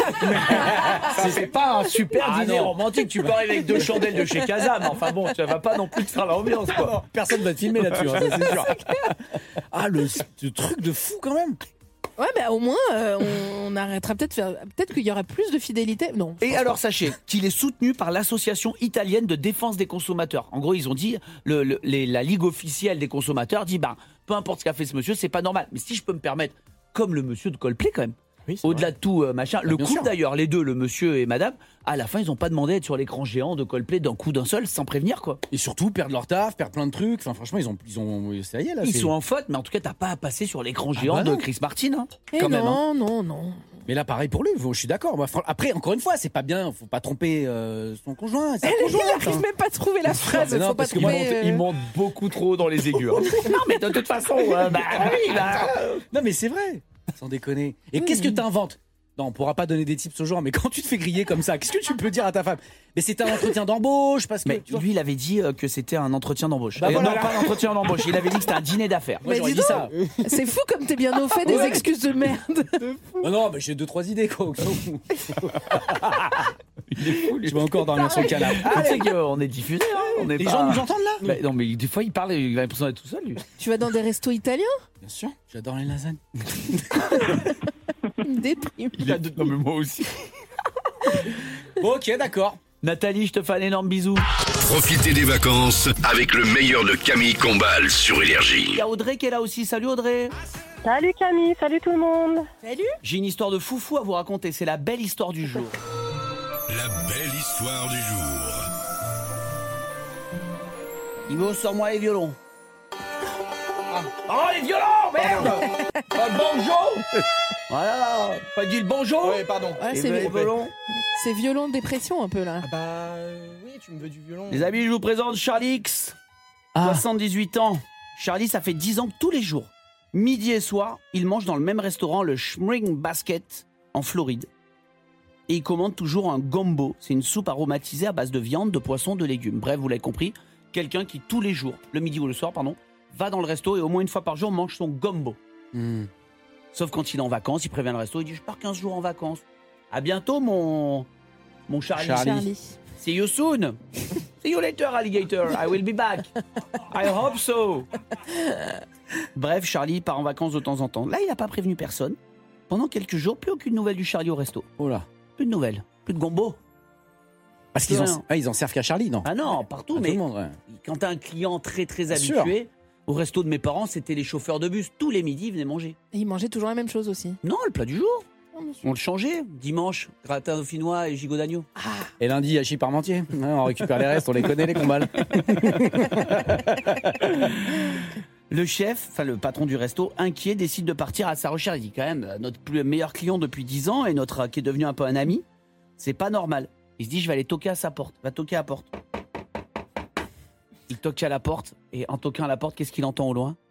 Ça c'est pas un super dîner romantique. Tu peux arriver avec 2 chandelles de chez Casa, mais enfin bon, ça va pas non plus te faire l'ambiance, quoi. Personne va te filmer là-dessus, ça, c'est sûr. Ah, ce truc de fou quand même. Ouais, mais au moins, on arrêtera peut-être qu'il y aura plus de fidélité. Non. Et alors, sachez qu'il est soutenu par l'association italienne de défense des consommateurs. En gros, ils ont dit, la ligue officielle des consommateurs dit, peu importe ce qu'a fait ce monsieur, c'est pas normal. Mais si je peux me permettre, comme le monsieur de Coldplay quand même. Oui, au-delà de tout, machin. Le bien couple sûr. d'ailleurs, les deux, le monsieur et madame, à la fin, ils ont pas demandé à être sur l'écran géant de Coldplay d'un coup d'un seul, sans prévenir, quoi. Et surtout, perdre leur taf, perdre plein de trucs. Enfin, franchement, ils ont ça y est, là. Ils c'est- sont en faute, mais en tout cas, t'as pas à passer sur l'écran géant bah de non. Chris Martin, hein, Et quand même. hein. non. Mais là, pareil pour lui, je suis d'accord. Moi, après, encore une fois, c'est pas bien, faut pas tromper son conjoint. sa Elle conjointe, n'arrive même pas à trouver la phrase. Mais non, Faut pas parce que moi, trouver, Il monte beaucoup trop dans les aigus. hein. Non, mais de toute façon, Non, mais c'est vrai, sans déconner. Et qu'est-ce que t'inventes? Non, on pourra pas donner des tips aux gens, mais quand tu te fais griller comme ça, qu'est-ce que tu peux dire à ta femme? Mais c'était un entretien d'embauche, parce que. Mais tu vois. lui, il avait dit que c'était un entretien d'embauche. Bah voilà. Non, pas un entretien d'embauche. Il avait dit que c'était un dîner d'affaires. Moi, Mais j'aurais dis dit ça. C'est fou comme t'es bien au fait des excuses de merde. Oh non, mais j'ai 2-3 idées, quoi. au cas où. Je vais encore dormir sur le canapé. Tu sais qu'on est diffusé. Hein, on est Les pas- gens nous entendent là? Bah, non, mais des fois, il parle, il a l'impression d'être tout seul, lui. Tu vas dans des restos italiens? Bien sûr, j'adore les lasagnes. Déprime. Non, mais moi aussi. Ok, d'accord. Nathalie, je te fais un énorme bisou. Profitez des vacances avec le meilleur de Camille Combal sur Énergie. Il y a Audrey qui est là aussi. Salut Audrey. Salut Camille, salut tout le monde. Salut. J'ai une histoire de foufou à vous raconter. C'est la belle histoire du jour. La belle histoire du jour. Ivo, sors-moi les violons. Oh, les violons, merde. Pas le banjo. Voilà, pas dit le banjo. Ouais, pardon. Ah, Et c'est les violons. C'est violon de dépression un peu là. Ah bah oui, tu me veux du violon. Les amis, je vous présente Charlie X. 78 ans. Charlie, ça fait 10 ans que tous les jours, midi et soir, il mange dans le même restaurant, le Spring Basket, en Floride. Et il commande toujours un gombo. C'est une soupe aromatisée à base de viande, de poisson, de légumes. Bref, vous l'avez compris, quelqu'un qui tous les jours, le midi ou le soir, pardon, va dans le resto et au moins une fois par jour mange son gombo. Sauf quand il est en vacances, il prévient le resto, il dit « Je pars 15 jours en vacances. À bientôt, mon Charlie. Charlie. See you soon. See you later, alligator. I will be back. I hope so. Bref, Charlie part en vacances de temps en temps. Là, il n'a pas prévenu personne. Pendant quelques jours, plus aucune nouvelle du Charlie au resto. Oh là. Plus de nouvelles. Plus de gombo. Parce qu'ils ils en servent qu'à Charlie, non? Ah non, partout. À Mais tout le monde, ouais. quand t'as un client très très Bien habitué, au resto de mes parents, c'était les chauffeurs de bus. Tous les midis, ils venaient manger. Et ils mangeaient toujours la même chose aussi. Non, le plat du jour. Oh, monsieur. On le changeait. Dimanche, gratin dauphinois et gigot d'agneau. Et lundi, hachis parmentier. Ouais, on récupère les restes, on les connaît, les combales. Le chef, enfin le patron du resto, inquiet, décide de partir à sa recherche. Il dit quand même, notre meilleur client depuis 10 ans et notre qui est devenu un peu un ami, c'est pas normal. Il se dit, je vais aller toquer à sa porte. Va toquer à la porte. Il toque à la porte et en toquant à la porte, qu'est-ce qu'il entend au loin?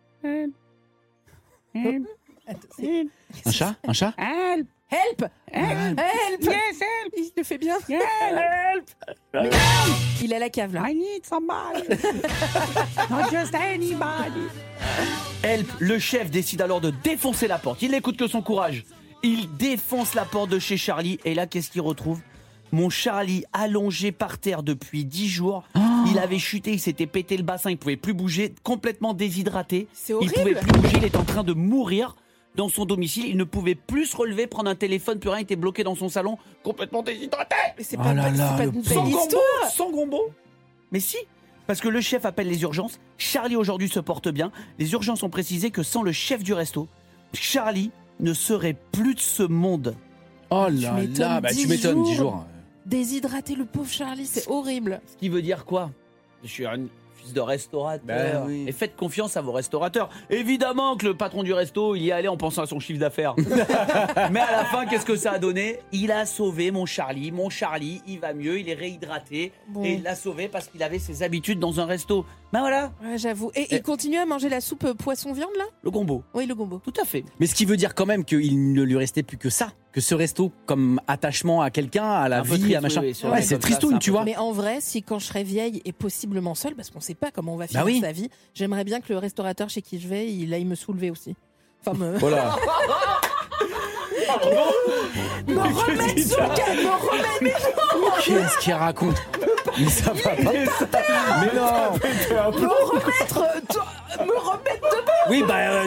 Un chat? Un chat? Help! Help! Help! Yes, help! Il le fait bien. Help! Mais il est à la cave là. I need somebody. Not just anybody. Help, le chef décide alors de défoncer la porte. Il n'écoute que son courage. Il défonce la porte de chez Charlie et là, qu'est-ce qu'il retrouve? Mon Charlie allongé par terre depuis 10 jours. Oh. Il avait chuté, il s'était pété le bassin, il pouvait plus bouger, complètement déshydraté. C'est horrible. Il pouvait plus bouger, il est en train de mourir dans son domicile. Il ne pouvait plus se relever, prendre un téléphone, plus rien, il était bloqué dans son salon, complètement déshydraté. Mais c'est pas une belle Sans histoire. gombo, sans gombo. Mais si, parce que le chef appelle les urgences. Charlie aujourd'hui se porte bien. Les urgences ont précisé que sans le chef du resto, Charlie ne serait plus de ce monde. Oh là là, bah tu m'étonnes, 10 jours. Déshydrater le pauvre Charlie, c'est horrible. Ce qui veut dire quoi? Je suis un fils de restaurateur. Ben oui. Et faites confiance à vos restaurateurs. Évidemment que le patron du resto, il y est allé en pensant à son chiffre d'affaires. Mais à la fin, qu'est-ce que ça a donné? Il a sauvé mon Charlie. Mon Charlie, il va mieux, il est réhydraté. Bon. Et il l'a sauvé parce qu'il avait ses habitudes dans un resto. Ben voilà. Ouais, j'avoue. Et il continue à manger la soupe poisson-viande là? Le gombo. Oui, le gombo. Tout à fait. Mais ce qui veut dire quand même qu'il ne lui restait plus que ça. Que ce resto comme attachement à quelqu'un, à la vie, triste, à machin. Oui, ouais, c'est tristouille, tu vois. Mais en vrai, si quand je serai vieille et possiblement seule, parce qu'on sait pas comment on va finir sa vie, j'aimerais bien que le restaurateur chez qui je vais, il aille me soulever aussi. Enfin, Voilà. me remettre sur le Qu'est-ce qu'il raconte? Mais ça va pas. Mais non. Me remettre dedans. Oui, bah,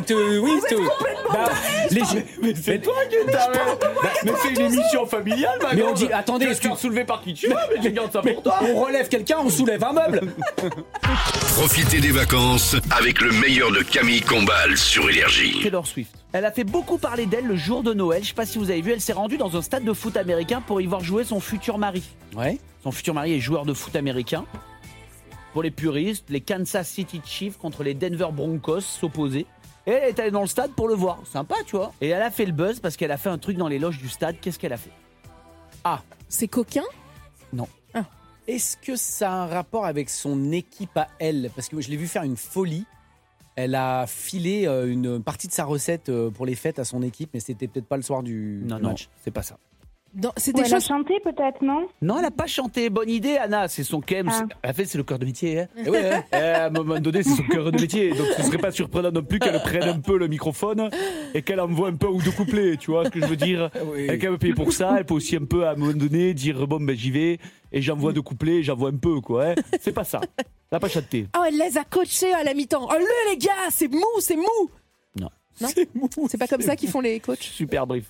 Mais c'est toi qui es taré. Mais c'est une émission familiale, ma Mais on grande. dit, attendez, tu vas soulever par qui tu veux, mais tu gardes ça pour toi. On relève quelqu'un, on soulève un meuble. Profitez des vacances avec le meilleur de Camille Combal sur Énergie. Taylor Swift. Elle a fait beaucoup parler d'elle le jour de Noël. Je sais pas si vous avez vu, elle s'est rendue dans un stade de foot américain pour y voir jouer son futur mari. Ouais. Son futur mari est joueur de foot américain. Pour les puristes, les Kansas City Chiefs contre les Denver Broncos s'opposaient. Et elle est allée dans le stade pour le voir. Sympa, tu vois. Et elle a fait le buzz parce qu'elle a fait un truc dans les loges du stade. Qu'est-ce qu'elle a fait? Ah, c'est coquin? Non. Ah. Est-ce que ça a un rapport avec son équipe à elle? Parce que je l'ai vu faire une folie. Elle a filé une partie de sa recette pour les fêtes à son équipe, mais c'était peut-être pas le soir du match. Non, c'est pas ça. Elle a chanté peut-être, non? Non, elle a pas chanté. Bonne idée, Anna. C'est son KM. En fait, c'est le cœur de métier. Hein. Et ouais, à un moment donné, c'est son cœur de métier. Donc, ce serait pas surprenant non plus qu'elle prenne un peu le microphone et qu'elle envoie un peu ou deux couplets. Tu vois ce que je veux dire? Oui. Elle peut payer pour ça. Elle peut aussi un peu, à un moment donné, dire bon, ben j'y vais et j'envoie deux couplets, j'envoie un peu, quoi. Hein. C'est pas ça. Elle a pas chanté. Oh, elle les a coachés à la mi-temps. Oh, les gars, c'est mou, c'est mou. Non. C'est pas comme ça qu'ils font les coachs. Super brief.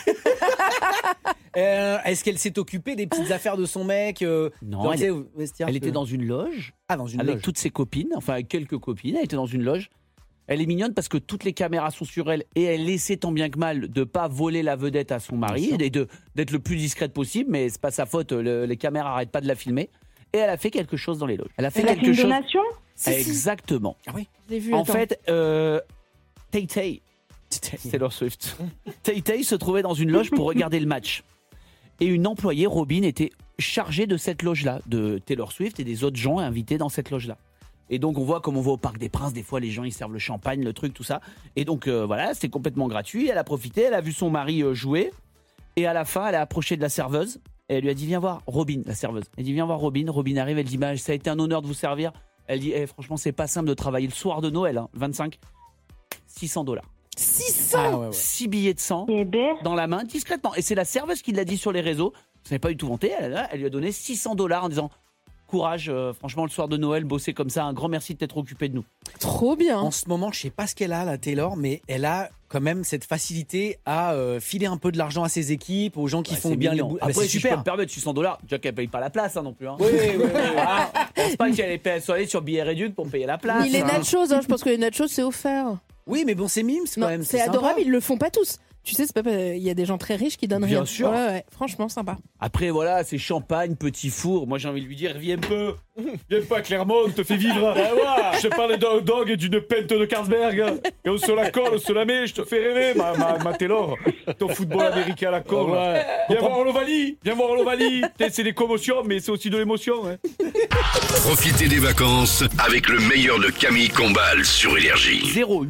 Est-ce qu'elle s'est occupée des petites affaires de son mec? Non, elle était dans une loge. Ah, dans une avec loge. toutes ses copines, enfin avec quelques copines. Elle était dans une loge. Elle est mignonne parce que toutes les caméras sont sur elle et elle essaie tant bien que mal de pas voler la vedette à son mari et d'être le plus discrète possible, mais c'est pas sa faute. Les caméras arrêtent pas de la filmer. Et elle a fait quelque chose dans les loges. Elle a fait quelque une chose. donation? Exactement. Ah oui. Je l'ai vu. En attends. fait, Tay-Tay, Taylor Swift, Tay-Tay se trouvait dans une loge pour regarder le match. Et une employée, Robin, était chargée de cette loge-là, de Taylor Swift et des autres gens invités dans cette loge-là. Et donc on voit comme on voit au Parc des Princes, des fois les gens ils servent le champagne, le truc, tout ça. Et donc voilà, c'était complètement gratuit. Elle a profité, elle a vu son mari jouer. Et à la fin, elle a approché de la serveuse. Et elle lui a dit, viens voir Robin, la serveuse. Elle dit, viens voir Robin. Robin arrive, elle dit, bah, ça a été un honneur de vous servir. Elle dit, franchement, c'est pas simple de travailler le soir de Noël, hein, 25, $600. 600 Ah, ouais. 6 billets de 100 dans la main, discrètement. Et c'est la serveuse qui l'a dit sur les réseaux. Ce n'est pas du tout vanté. Elle lui a donné $600 en disant, Courage, franchement, le soir de Noël, bosser comme ça, un grand merci de t'être occupé de nous. Trop bien. En ce moment, je sais pas ce qu'elle a, la Taylor, mais elle a quand même cette facilité à filer un peu de l'argent à ses équipes, aux gens qui font bien les bouts. Après, c'est si je peux super. me permettre, $600, déjà qu'elle paye pas la place non plus. Hein. Oui. Voilà. Je pense pas qu'elle soit allée sur billet réduit pour payer la place. Mais les nachos, je pense que les nachos, c'est offert. Oui, mais bon, c'est mimes quand même. C'est sympa. adorable, ils le font pas tous. Tu sais, c'est pas, il y a des gens très riches qui donnent rien. Bien sûr. Ouais, franchement, sympa. Après, voilà, c'est champagne, petit four. Moi, j'ai envie de lui dire, viens peu. Viens pas à Clermont, te fais vivre. Je te parle d'un dog et d'une pinte de Carlsberg. Et on se la colle, on se la met. Je te fais rêver, ma Taylor. Ton football américain à la colle. Ouais. Viens voir l'Ovalie. C'est des commotions, mais c'est aussi de l'émotion. Hein. Profitez des vacances avec le meilleur de Camille Combal sur Énergie.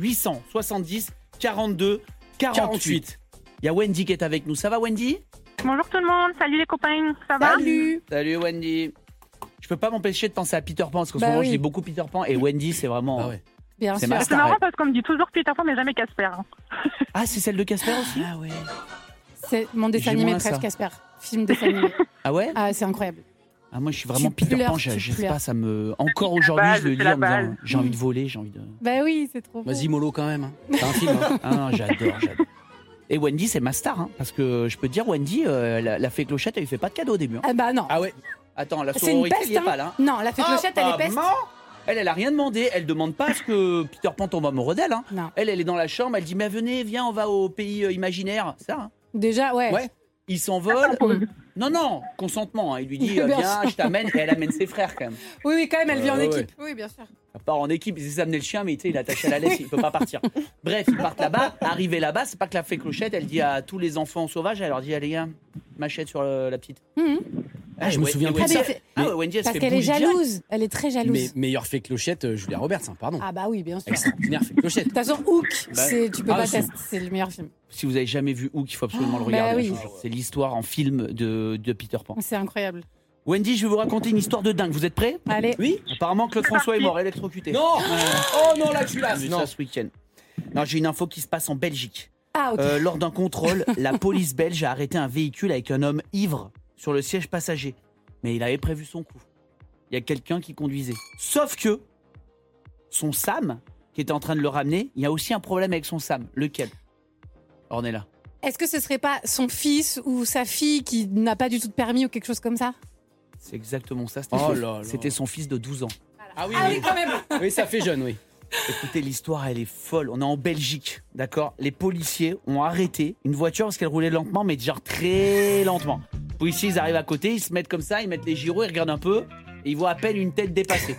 0870 42 48. Il y a Wendy qui est avec nous. Ça va, Wendy? Bonjour tout le monde, salut les copains, ça va? Salut Wendy. Je peux pas m'empêcher de penser à Peter Pan parce qu'en ce moment je dis beaucoup Peter Pan et Wendy c'est vraiment. Bien c'est sûr. C'est marrant parce qu'on me dit toujours Peter Pan mais jamais Casper. Ah, c'est celle de Casper aussi? Ah ouais. C'est mon dessin J'ai animé moins presque ça. Casper. Film dessin animé. Ah ouais? Ah, c'est incroyable. Ah, moi je suis vraiment Tu Peter pleures, Pan, tu je sais pleures. pas, ça me. Encore aujourd'hui, base, je le c'est lis la en me disant base. j'ai envie de voler, j'ai envie de. Bah oui, c'est trop beau. Vas-y, mollo quand même. Hein. C'est un film. Hein. Ah non, j'adore. Et Wendy, c'est ma star, hein, parce que je peux te dire, Wendy, la fée Clochette, elle lui fait pas de cadeau au début. Hein. Ah bah non. Ah ouais. Attends, la C'est une sororité, peste, elle y est hein. pas là. Hein. Non, la fée Clochette, elle est peste. Non. Elle a rien demandé. Elle demande pas à ce que Peter Pan tombe amoureux d'elle. Hein. Non. Elle est dans la chambre. Elle dit mais venez, viens, on va au pays imaginaire. Ça. Hein. Déjà, ouais. Il s'envole. Non, consentement. Hein. Il lui dit Bien viens, sûr. je t'amène. Et elle amène ses frères quand même. Oui, quand même, elle vit en Ouais. équipe. Oui, bien sûr. Elle part en équipe. Il essaie d'amener le chien, mais tu sais, il est attaché à la laisse. Il peut pas partir. Bref, ils partent là-bas. Arrivé là-bas, c'est pas que la fée Clochette. Elle dit à tous les enfants sauvages, elle leur dit allez gars, machette sur la petite. Ah, je me souviens plus de ça. Ah ouais, Wendy, elle se Parce fait qu'elle est bully direct. jalouse. Elle est très jalouse. Mais meilleure fée Clochette, Julia Roberts, hein, pardon. Ah bah oui, bien sûr. Extraordinaire fée Clochette. De toute façon, Hook, Bah, tu peux pas c'est- tester. C'est le meilleur film. Si vous avez jamais vu Hook, il faut absolument le bah regarder. oui. je vous jure. C'est l'histoire en film de Peter Pan. C'est incroyable. Wendy, je vais vous raconter une histoire de dingue. Vous êtes prêts? Allez. Oui. Apparemment, Claude François est mort, électrocuté. Non. Oh non, là tu l'as. J'ai vu ça ce week-end. Non, j'ai une info qui se passe en Belgique. Ah, ok. Lors d'un contrôle, la police belge a arrêté un véhicule avec un homme ivre sur le siège passager. Mais il avait prévu son coup. Il y a quelqu'un qui conduisait. Sauf que son Sam, qui était en train de le ramener, il y a aussi un problème avec son Sam. Lequel? On est là. Est-ce que ce serait pas son fils ou sa fille qui n'a pas du tout de permis ou quelque chose comme ça? C'est exactement ça. C'était Oh son- là là. c'était son fils de 12 ans. Ah oui, Ah oui, quand même. Oui, ça fait jeune, oui. Écoutez, l'histoire, elle est folle. On est en Belgique, d'accord? Les policiers ont arrêté une voiture parce qu'elle roulait lentement, mais genre très lentement. Les policiers, ils arrivent à côté, ils se mettent comme ça, ils mettent les gyros, ils regardent un peu, et ils voient à peine une tête dépassée.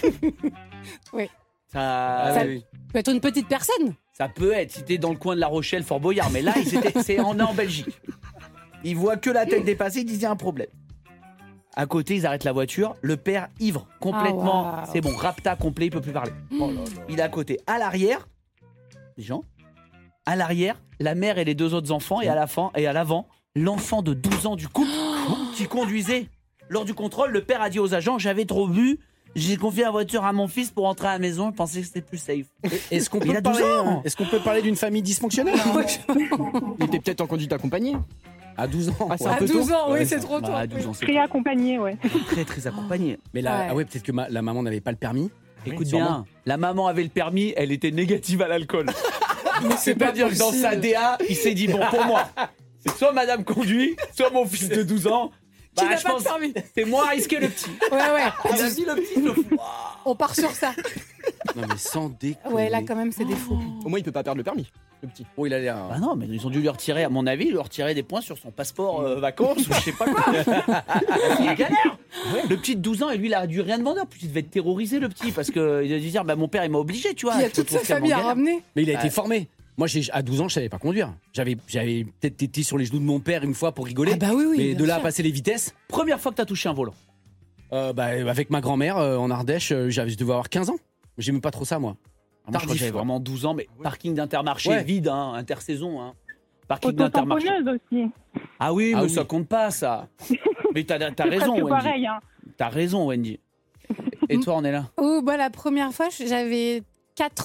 Oui. Ça, Ça peut être une petite personne. ça peut être, si t'es dans le coin de La Rochelle, Fort Boyard, mais là, on est en Belgique. Ils voient que la tête dépassée, ils disent il y a un problème. À côté, ils arrêtent la voiture. Le père ivre, complètement. Ah, waouh. C'est bon, rapta complet, il peut plus parler. Il est à côté. À l'arrière, les gens. À l'arrière, la mère et les deux autres enfants. Et à l'avant, l'enfant de 12 ans du couple qui conduisait. Lors du contrôle, le père a dit aux agents j'avais trop bu. J'ai confié la voiture à mon fils pour rentrer à la maison. Je pensais que c'était plus safe. Est-ce qu'on Il peut a 12 parler ans. Est-ce qu'on peut parler d'une famille dysfonctionnelle? Il était peut-être en conduite accompagnée. À 12 ans. Ah, c'est ouais. un peu À 12 tôt. ans, oui, Ouais, c'est ça- trop tôt. Bah, à 12 ans, c'est Très accompagné, ouais. très très accompagné. Mais là, Ouais. ah ouais, peut-être que la maman n'avait pas le permis. Écoute sûrement. bien, la maman avait le permis, elle était négative à l'alcool. C'est-à-dire que dans sa DA, il s'est dit bon, pour moi, c'est soit madame conduit, soit mon fils de 12 ans. Qui n'a je pas de pense permis. c'est moins risqué le petit. Ouais, ouais. Il a dit le petit, le fou. On part sur ça. Non mais sans déconner. Ouais, là, quand même, c'est des fous. Au moins, il peut pas perdre le permis, le petit. Oh, il a l'air. Bah non, mais ils ont dû lui retirer, à mon avis, lui retirer des points sur son passeport vacances ou je sais pas quoi. Il galère. Le petit de 12 ans, et lui, il a dû rien demander. En plus, il devait être terrorisé, le petit, parce qu'il a dû dire bah, mon père, il m'a obligé, tu vois. Il y a Je me toute sa trouve tellement famille à galère. ramener. Mais il a été Ouais. formé. Moi, à 12 ans, je savais pas conduire. J'avais peut-être été sur les genoux de mon père une fois pour rigoler. Ah bah oui, oui. mais bien de là à sûr. passer les vitesses, Première fois que t'as touché un volant. avec ma grand-mère en Ardèche, je devais avoir 15 ans. J'aimais pas trop ça, moi. Moi, je crois que j'avais quoi. vraiment 12 ans, mais parking d'Intermarché Ouais. vide, hein, intersaison. Hein. Parking d'Intermarché. Auto-tamponneuse aussi. Ah oui, Ah mais oui. ça compte pas, ça. Mais t'as C'est raison, presque Wendy. pareil, hein. T'as raison, Wendy. Et toi, on est là. Oh, bah, la première fois, j'avais 4 ans.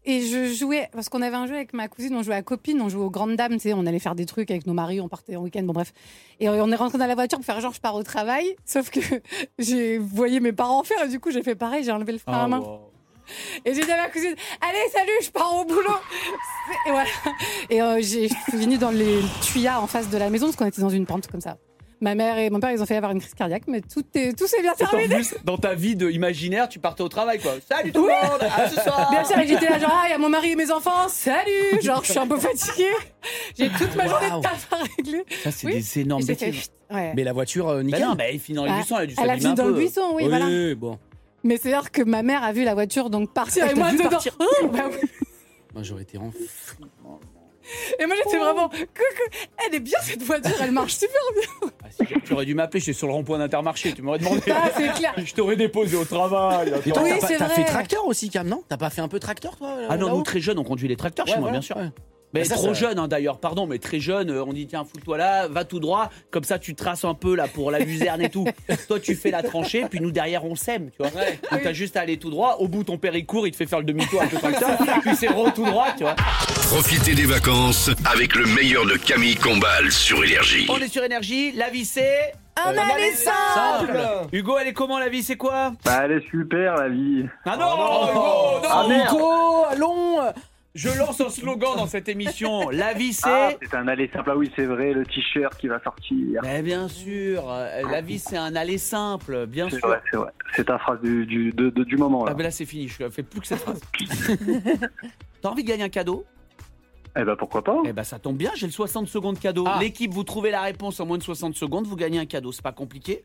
Et je jouais, parce qu'on avait un jeu avec ma cousine, on jouait à copine, on jouait aux grandes dames, tu sais, on allait faire des trucs avec nos maris, on partait en week-end, bon bref. Et on est rentré dans la voiture pour faire genre je pars au travail, sauf que j'ai voyé mes parents faire et du coup j'ai fait pareil, j'ai enlevé le frein à main. Wow. Et j'ai dit à ma cousine, allez salut, je pars au boulot. Et voilà. Et j'ai fini dans les tuyas en face de la maison parce qu'on était dans une pente comme ça. Ma mère et mon père, ils ont fait avoir une crise cardiaque, mais tout s'est bien terminé. En plus, dans ta vie de imaginaire, tu partais au travail, quoi. Salut tout le monde, à ce soir. Bien sûr, j'étais là, genre, il y a mon mari et mes enfants, salut. Genre, je suis un peu fatiguée. J'ai toute ma journée de taf à régler. Ça, c'est des énormes bêtises. Ouais. Mais la voiture, nickel. Bah non, mais elle finit dans le buisson, elle a dû s'abîmer un peu. Elle a fini dans le buisson, oui, voilà. Bon. Mais c'est-à-dire que ma mère a vu la voiture donc partir et moi dedans. Bah oui. Moi, j'aurais été en Et moi j'étais vraiment elle est bien cette voiture, elle marche super bien. Ah, tu aurais dû m'appeler, j'étais sur le rond-point d'Intermarché, tu m'aurais demandé. Ah, c'est clair. Je t'aurais déposé au travail. Et toi, t'as fait tracteur aussi, Cam, non? T'as pas fait un peu tracteur, toi? Ah non, nous très jeunes, on conduit les tracteurs chez moi, bien sûr. Ouais. Mais ça, trop jeune, hein, d'ailleurs, pardon, mais très jeune, on dit tiens, fous-toi là, va tout droit, comme ça tu traces un peu là pour la luzerne et tout. Toi tu fais la tranchée, puis nous derrière on sème, tu vois. Ouais. Donc t'as juste à aller tout droit, au bout ton père il court, il te fait faire le demi-tour avec le tracteur, puis c'est tout droit, tu vois. Profitez des vacances avec le meilleur de Camille Combal sur Énergie. On est sur Énergie, la vie c'est... Un aller simple. Hugo, elle est comment la vie, c'est quoi? Bah elle est super la vie. Ah non, Hugo, non, Hugo, allons. Je lance un slogan dans cette émission. La vie, c'est... Ah, c'est un aller simple. Ah oui, c'est vrai, le t-shirt qui va sortir. Mais bien sûr, la vie, c'est un aller simple, bien sûr. C'est vrai. C'est ta phrase du moment. Là. Ah ben là, c'est fini, je ne fais plus que cette phrase. T'as envie de gagner un cadeau? Eh ben pourquoi pas? Eh ben ça tombe bien, j'ai le 60 secondes cadeau. Ah. L'équipe, vous trouvez la réponse en moins de 60 secondes, vous gagnez un cadeau. C'est pas compliqué.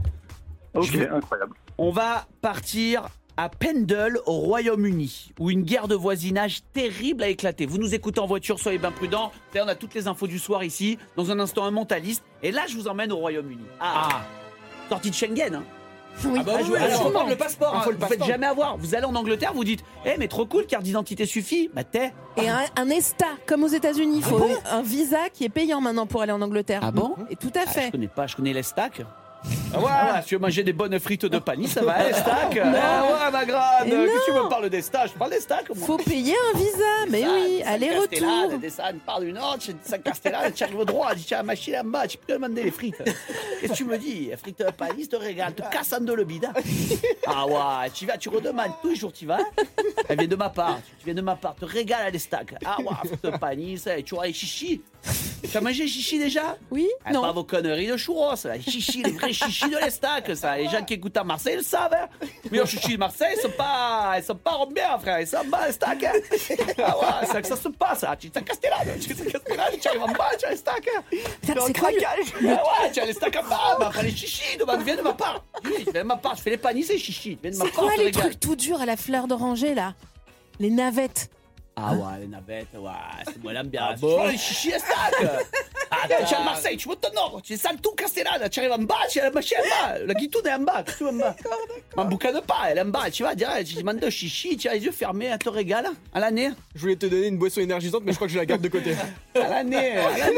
Ok, incroyable. On va partir à Pendle, au Royaume-Uni, où une guerre de voisinage terrible a éclaté. Vous nous écoutez en voiture, soyez bien prudents. On a toutes les infos du soir ici. Dans un instant, un mentaliste. Et là, je vous emmène au Royaume-Uni. Sortie de Schengen, hein. Oui, bah il faut prendre le passeport. Faut le Vous passeport. faites jamais avoir. Vous allez en Angleterre, vous dites, mais trop cool, carte d'identité suffit. Bah t'es. Et un ESTA, comme aux États-Unis. Il faut un visa qui est payant maintenant pour aller en Angleterre. Ah bon? Et tout à fait. Je connais pas, je connais les stacks. Voilà, si tu veux manger des bonnes frites de pani, ça va, les stacks. Ouais, ma grande. Qu'est-ce que tu me parles des stacks? Je parle des stacks. Faut payer un visa, mais oui, aller-retour. Descends par du nord, San Castellane, tu arrives au droit, tu as la machine en bas, tu peux demander les frites. Qu'est-ce que tu me dis? Frites de pani, te régale, te casse en deux le bide. Ah ouais, tu vas, tu redemandes, tous les jours tu vas. Elle vient de ma part, tu viens de ma part, te régale à les stacks. Ah ouais, frites de pani, ça, tu auras les chichis. Tu as mangé chichi déjà? Oui, non. Pas vos conneries de churros, là. Les chichis, les vrais chichis de l'Estac, ça. Les gens qui écoutent à Marseille le savent, hein. Mais les chichis de Marseille, ils sont pas bien, frère. Ils sont bas, l'Estac, hein. Ah ouais, c'est que ça se passe, là. Tu t'es Castellane, tu arrives en bas, tu as l'Estac, hein. C'est quoi Ouais, tu as l'Estac en bas, bah, après les chichis, viens de ma part. Viens de ma part, je fais les panis, c'est chichis. Viens de ma C'est part, quoi je te les régale. trucs tout durs à la fleur d'oranger, là? Les navettes. Ah ouais, les navettes, ouais, c'est moi l'aime bien. Tu vois les chichis Estac. Ah, tu es à Marseille, tu montes au nord, tu descends tout Castellane, tu arrives en bas, tu as la machine en bas, la guitoune est en bas, qu'est-ce que tu veux en bas? Ma boucane pas, elle est en bas, tu vas direct, tu demandes de chichi, tu as les yeux fermés, elle te régale, à l'année. Je voulais te donner une boisson énergisante, mais je crois que je la garde de côté. À l'année,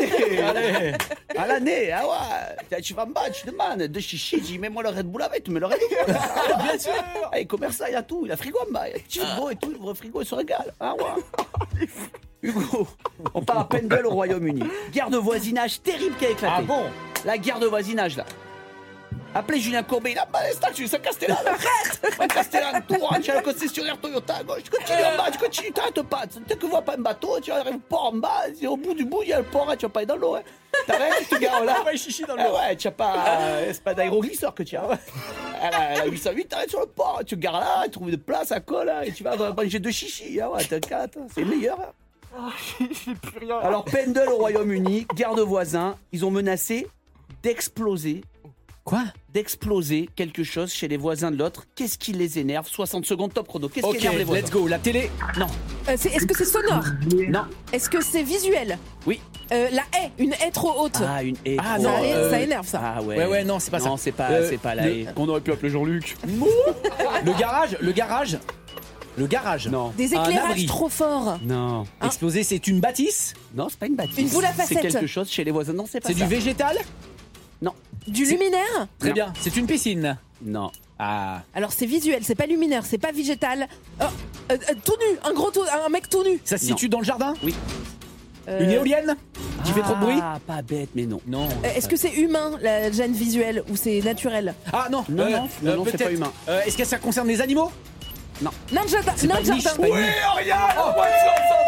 ah ouais, tu vas en bas, tu demandes de chichi, tu dis mets-moi le Red Bull avec, tu mets le Red Bull. Bien sûr. Et commerçant, il a tout, il a frigo en bas, il a petit frigo et tout, il ouvre le frigo, il se régale, ah ouais. Hugo, on part à Pendle au Royaume-Uni. Guerre de voisinage terrible qui a éclaté. Ah bon? La guerre de voisinage là. Appelez Julien Courbet, il a pas l'instant, tu sais Castellane, arrête! Castellane, tout droit, tu as le concessionnaire Toyota à gauche, tu continues en bas, tu t'arrêtes pas. Dès que tu vois pas un bateau, tu arrives au port en bas, au bout du bout, il y a le port, hein, tu vas pas aller dans l'eau. Hein. T'arrêtes, tu gares là. Ouais, chichi dans l'eau. Ouais, tu as pas. C'est pas d'aéroglisseur que tu as. Ouais. Elle a 808, t'arrêtes sur le port, tu gares là, tu trouves une place à colle, hein, et tu vas manger deux chichis. Ah ouais, t'es 4, c'est meilleur. Hein. J'ai plus rien. Alors, Pendle au Royaume-Uni, guerre de voisins, ils ont menacé d'exploser. Quoi? D'exploser quelque chose chez les voisins de l'autre. Qu'est-ce qui les énerve? 60 secondes top chrono. Qu'est-ce qui énerve les voisins? Let's go. La télé? Non. Est-ce que c'est sonore? Non. Est-ce que c'est visuel? Oui. La haie, une haie trop haute. Ah, une haie. Ah, trop non, haute. Ça énerve ça. Ah ouais. Ouais, non, c'est pas ça. Non, c'est pas la haie. On aurait pu appeler Jean-Luc. Le garage. Non. Des éclairages trop forts. Non. Exploser, c'est une bâtisse? Non, c'est pas une bâtisse. Une boule à facettes. C'est quelque chose chez les voisins. Non, c'est pas ça. C'est du végétal? Non. Du luminaire? Très bien. C'est une piscine? Non. Ah. Alors c'est visuel, c'est pas lumineur, c'est pas végétal. Tout nu, un mec tout nu. Ça se situe dans le jardin? Oui. Une éolienne qui fait trop de bruit? Ah, pas bête, mais non. Non. Est-ce que c'est humain, la gêne visuelle, ou c'est naturel? Ah non, non, c'est pas humain. Est-ce que ça concerne les animaux? Non. Nain de jardin. C'est pas une niche, c'est pas une niche. Oriane, Oh. moins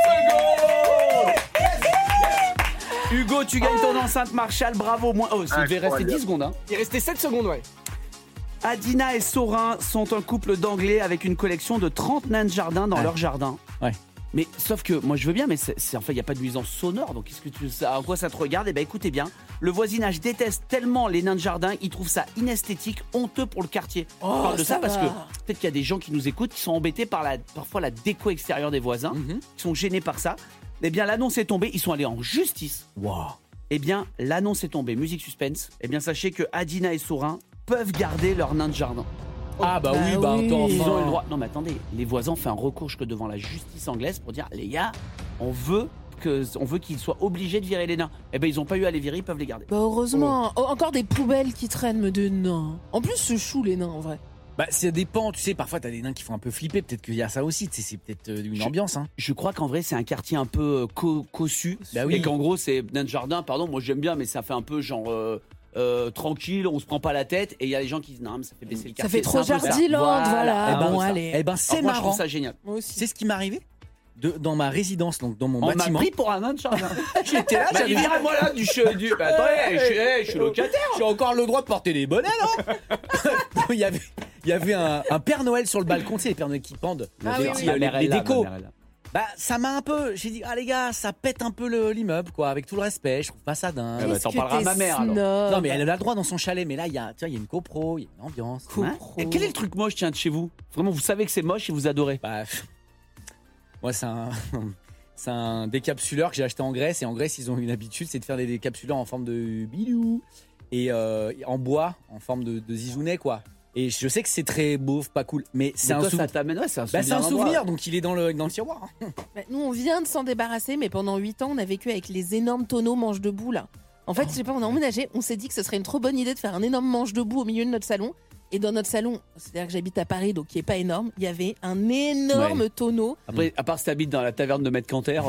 de 60 secondes. Hugo, tu gagnes ton enceinte Marshall, bravo. Oh, ça devait rester 10 secondes. Hein. Il restait 7 secondes, ouais. Adina et Sorin sont un couple d'anglais avec une collection de 30 nains de jardin dans leur jardin. Ouais. Mais sauf que moi je veux bien, mais il n'y a pas de nuisance sonore, donc qu'est-ce que à quoi ça te regarde? Eh ben écoutez bien, le voisinage déteste tellement les nains de jardin, il trouve ça inesthétique, honteux pour le quartier. On parle de ça parce que peut-être qu'il y a des gens qui nous écoutent qui sont embêtés par parfois la déco extérieure des voisins, qui sont gênés par ça. Eh bien l'annonce est tombée, ils sont allés en justice. Wow. Eh bien l'annonce est tombée, musique suspense. Eh bien sachez que Adina et Sorin peuvent garder leur nain de jardin. Ah bah oui, bah attends, Ils ont le droit. Non mais attendez, les voisins ont fait un recours jusque devant la justice anglaise pour dire les gars, on veut qu'ils soient obligés de virer les nains. Eh ben ils ont pas eu à les virer, ils peuvent les garder. Bah heureusement. Encore des poubelles qui traînent me de nains. En plus c'est chou les nains en vrai. Bah ça dépend, tu sais, parfois t'as des nains qui font un peu flipper, peut-être qu'il y a ça aussi, tu sais, c'est peut-être une ambiance. Hein. Je crois qu'en vrai c'est un quartier un peu cossu, bah oui. Et qu'en gros c'est nain de jardin, pardon, moi j'aime bien, mais ça fait un peu genre... tranquille, on se prend pas la tête, et il y a des gens qui disent non mais ça fait baisser le quartier. Ça fait trop Jardiland, voilà. Bon, allez. Eh ben c'est marrant. marrant. Je trouve ça génial. C'est ce qui m'est arrivé dans ma résidence, donc dans mon on bâtiment. m'a pris pour un nain de jardin. J'étais là, j'avais dit moi là du bah, attendez, je suis locataire. J'ai encore le droit de porter des bonnets, non? Il y avait un Père Noël sur le balcon, tu sais les Pères Noël qui pendent, les décos. Bah ça m'a un peu, j'ai dit les gars, ça pète un peu l'immeuble quoi, avec tout le respect, je trouve pas ça dingue. T'en parleras à ma mère alors. Non mais elle a le droit dans son chalet, mais là il y a une copro, il y a une ambiance. Et quel est le truc moche de chez vous? Vraiment vous savez que c'est moche et vous adorez? Bah moi c'est un décapsuleur que j'ai acheté en Grèce, et en Grèce ils ont une habitude, c'est de faire des décapsuleurs en forme de bidou et en bois, en forme de zizounet quoi. Et je sais que c'est très beauf, pas cool, mais c'est un souvenir. Ça t'amène, c'est un souvenir. C'est un souvenir, donc il est dans le tiroir. Bah, nous, on vient de s'en débarrasser, mais pendant 8 ans, on a vécu avec les énormes tonneaux manche debout là. En fait, je sais pas, on a emménagé, on s'est dit que ce serait une trop bonne idée de faire un énorme manche debout au milieu de notre salon. Et dans notre salon, c'est-à-dire que j'habite à Paris, donc qui est pas énorme, il y avait un énorme tonneau. Après, à part si t'habites dans la taverne de Maître Canter,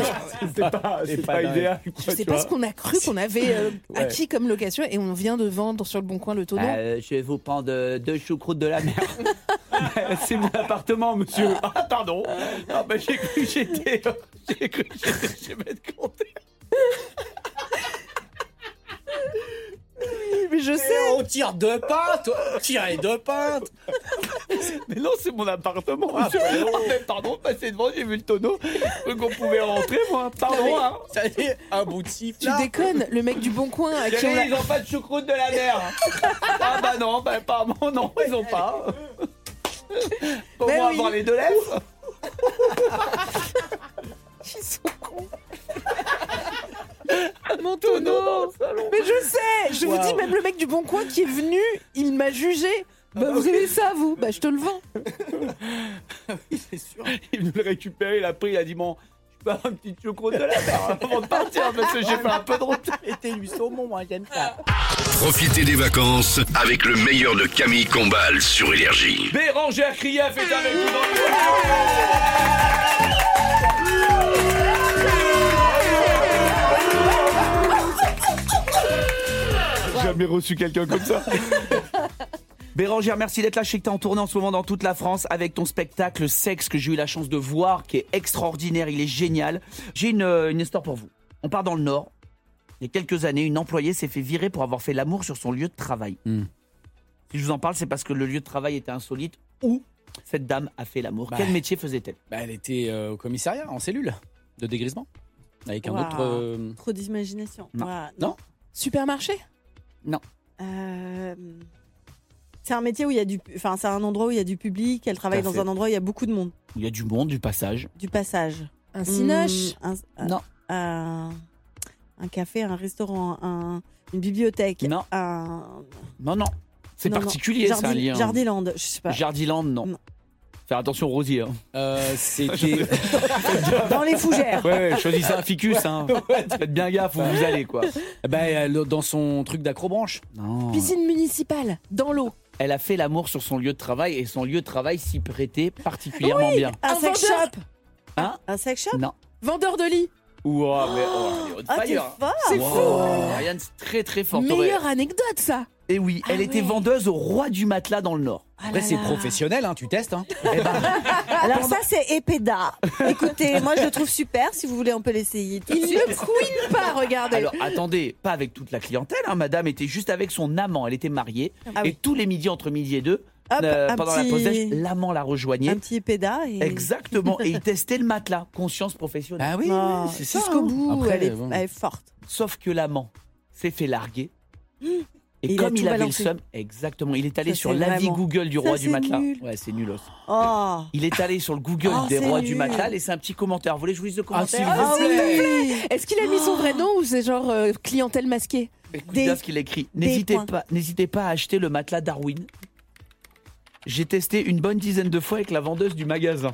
c'est pas idéal. Je sais pas ce qu'on a cru qu'on avait acquis comme location, et on vient de vendre sur le Bon Coin le tonneau. Je vais vous prendre 2 choucroutes de la mer. C'est mon appartement, monsieur. Ah, pardon. Ah, bah, j'ai cru que j'étais chez Maître Canter. Mais je sais. On tire 2 pintes, tirez 2 pintes. Mais non, c'est mon appartement, monsieur. Pardon, passez devant, j'ai vu le tonneau. Qu'on pouvait rentrer, moi. Pardon, hein. Ça y est, un bout de siffle. Tu déconnes, le mec du Bon Coin à qui on ils ont pas de choucroute de la mer. Ah bah non, bah apparemment non, ils ont pas. Au moins avoir les 2 lèvres. Ils sont cons. Mon tonneau. Mais je sais, je vous dis, même le mec du Bon Coin qui est venu, il m'a jugé. Bah vous avez ça vous? Bah je te le vends. Oui, c'est sûr. Il nous le récupérer, il a pris, il a dit bon, je peux avoir une petite choucroute de la mer avant de partir parce que j'ai fait un peu de route. Mettez du saumon, moi j'aime ça. Profitez des vacances avec le meilleur de Camille Combal sur Énergie. Bérangère Krief est avec nous dans le... Jamais reçu quelqu'un comme ça. Bérangère, merci d'être là. Je sais que t'es en tournée en ce moment dans toute la France avec ton spectacle Sexe que j'ai eu la chance de voir, qui est extraordinaire, il est génial. J'ai une histoire pour vous. On part dans le Nord. Il y a quelques années, une employée s'est fait virer pour avoir fait l'amour sur son lieu de travail. Si je vous en parle, c'est parce que le lieu de travail était insolite. Où cette dame a fait l'amour? Quel métier faisait-elle? Elle était au commissariat, en cellule de dégrisement. Avec un autre... Trop d'imagination. Non. Supermarché? Non. C'est un métier où il y a enfin, c'est un endroit où il y a du public. Elle travaille dans un endroit où il y a beaucoup de monde. Il y a du monde, du passage. Du passage. Un cinoche? Non. Un café, un restaurant, une bibliothèque. Non. Non. C'est particulier, c'est un lien. Jardiland, je sais pas. Jardiland, non. Faire attention, Rosier. C'était dans les fougères. Ouais, choisissez un ficus. Faites bien gaffe où vous allez, quoi. Dans son truc d'acrobranche. Non. Piscine municipale, dans l'eau. Elle a fait l'amour sur son lieu de travail et son lieu de travail s'y prêtait particulièrement bien. Un sex shop. Hein? Un sex shop? Non. Vendeur de lit. Ouah, mais elle est on Ah, t'es fire. fort. C'est fou. Ariane, c'est très très fort. Meilleure anecdote, ça. Et oui, elle était vendeuse au Roi du Matelas dans le Nord. Après, c'est professionnel, hein, tu testes. Hein. Alors ça, c'est Epeda. Écoutez, moi je le trouve super. Si vous voulez, on peut l'essayer. Il ne couine pas, regardez. Alors attendez, pas avec toute la clientèle, hein, madame était juste avec son amant, elle était mariée. Ah oui. Et tous les midis, entre midi et deux, Hop, un pendant petit- la pause déj, l'amant la rejoignait. Un petit Epeda. Et... Exactement, et il testait le matelas, conscience professionnelle. Ah oui, Oh, c'est ça. jusqu'au hein. bout, Après, elle, est, bon. elle est forte. Sauf que l'amant s'est fait larguer. Et Il a comme tout il avait balancé. le seum, exactement, il est allé Ça, sur c'est l'avis vraiment- Google du Ça, Roi du c'est Matelas. nul. Ouais, c'est nulos. Oh. Il est allé sur le Google Oh, des c'est Rois du nul. Matelas, laissez un petit commentaire. Vous voulez que je vous lise le commentaire s'il vous Ah oui. Est-ce qu'il a mis son vrai nom ou c'est genre clientèle masquée? Écoute Des- bien ce qu'il écrit. des points. N'hésitez pas à acheter le matelas Darwin. J'ai testé une bonne dizaine de fois avec la vendeuse du magasin.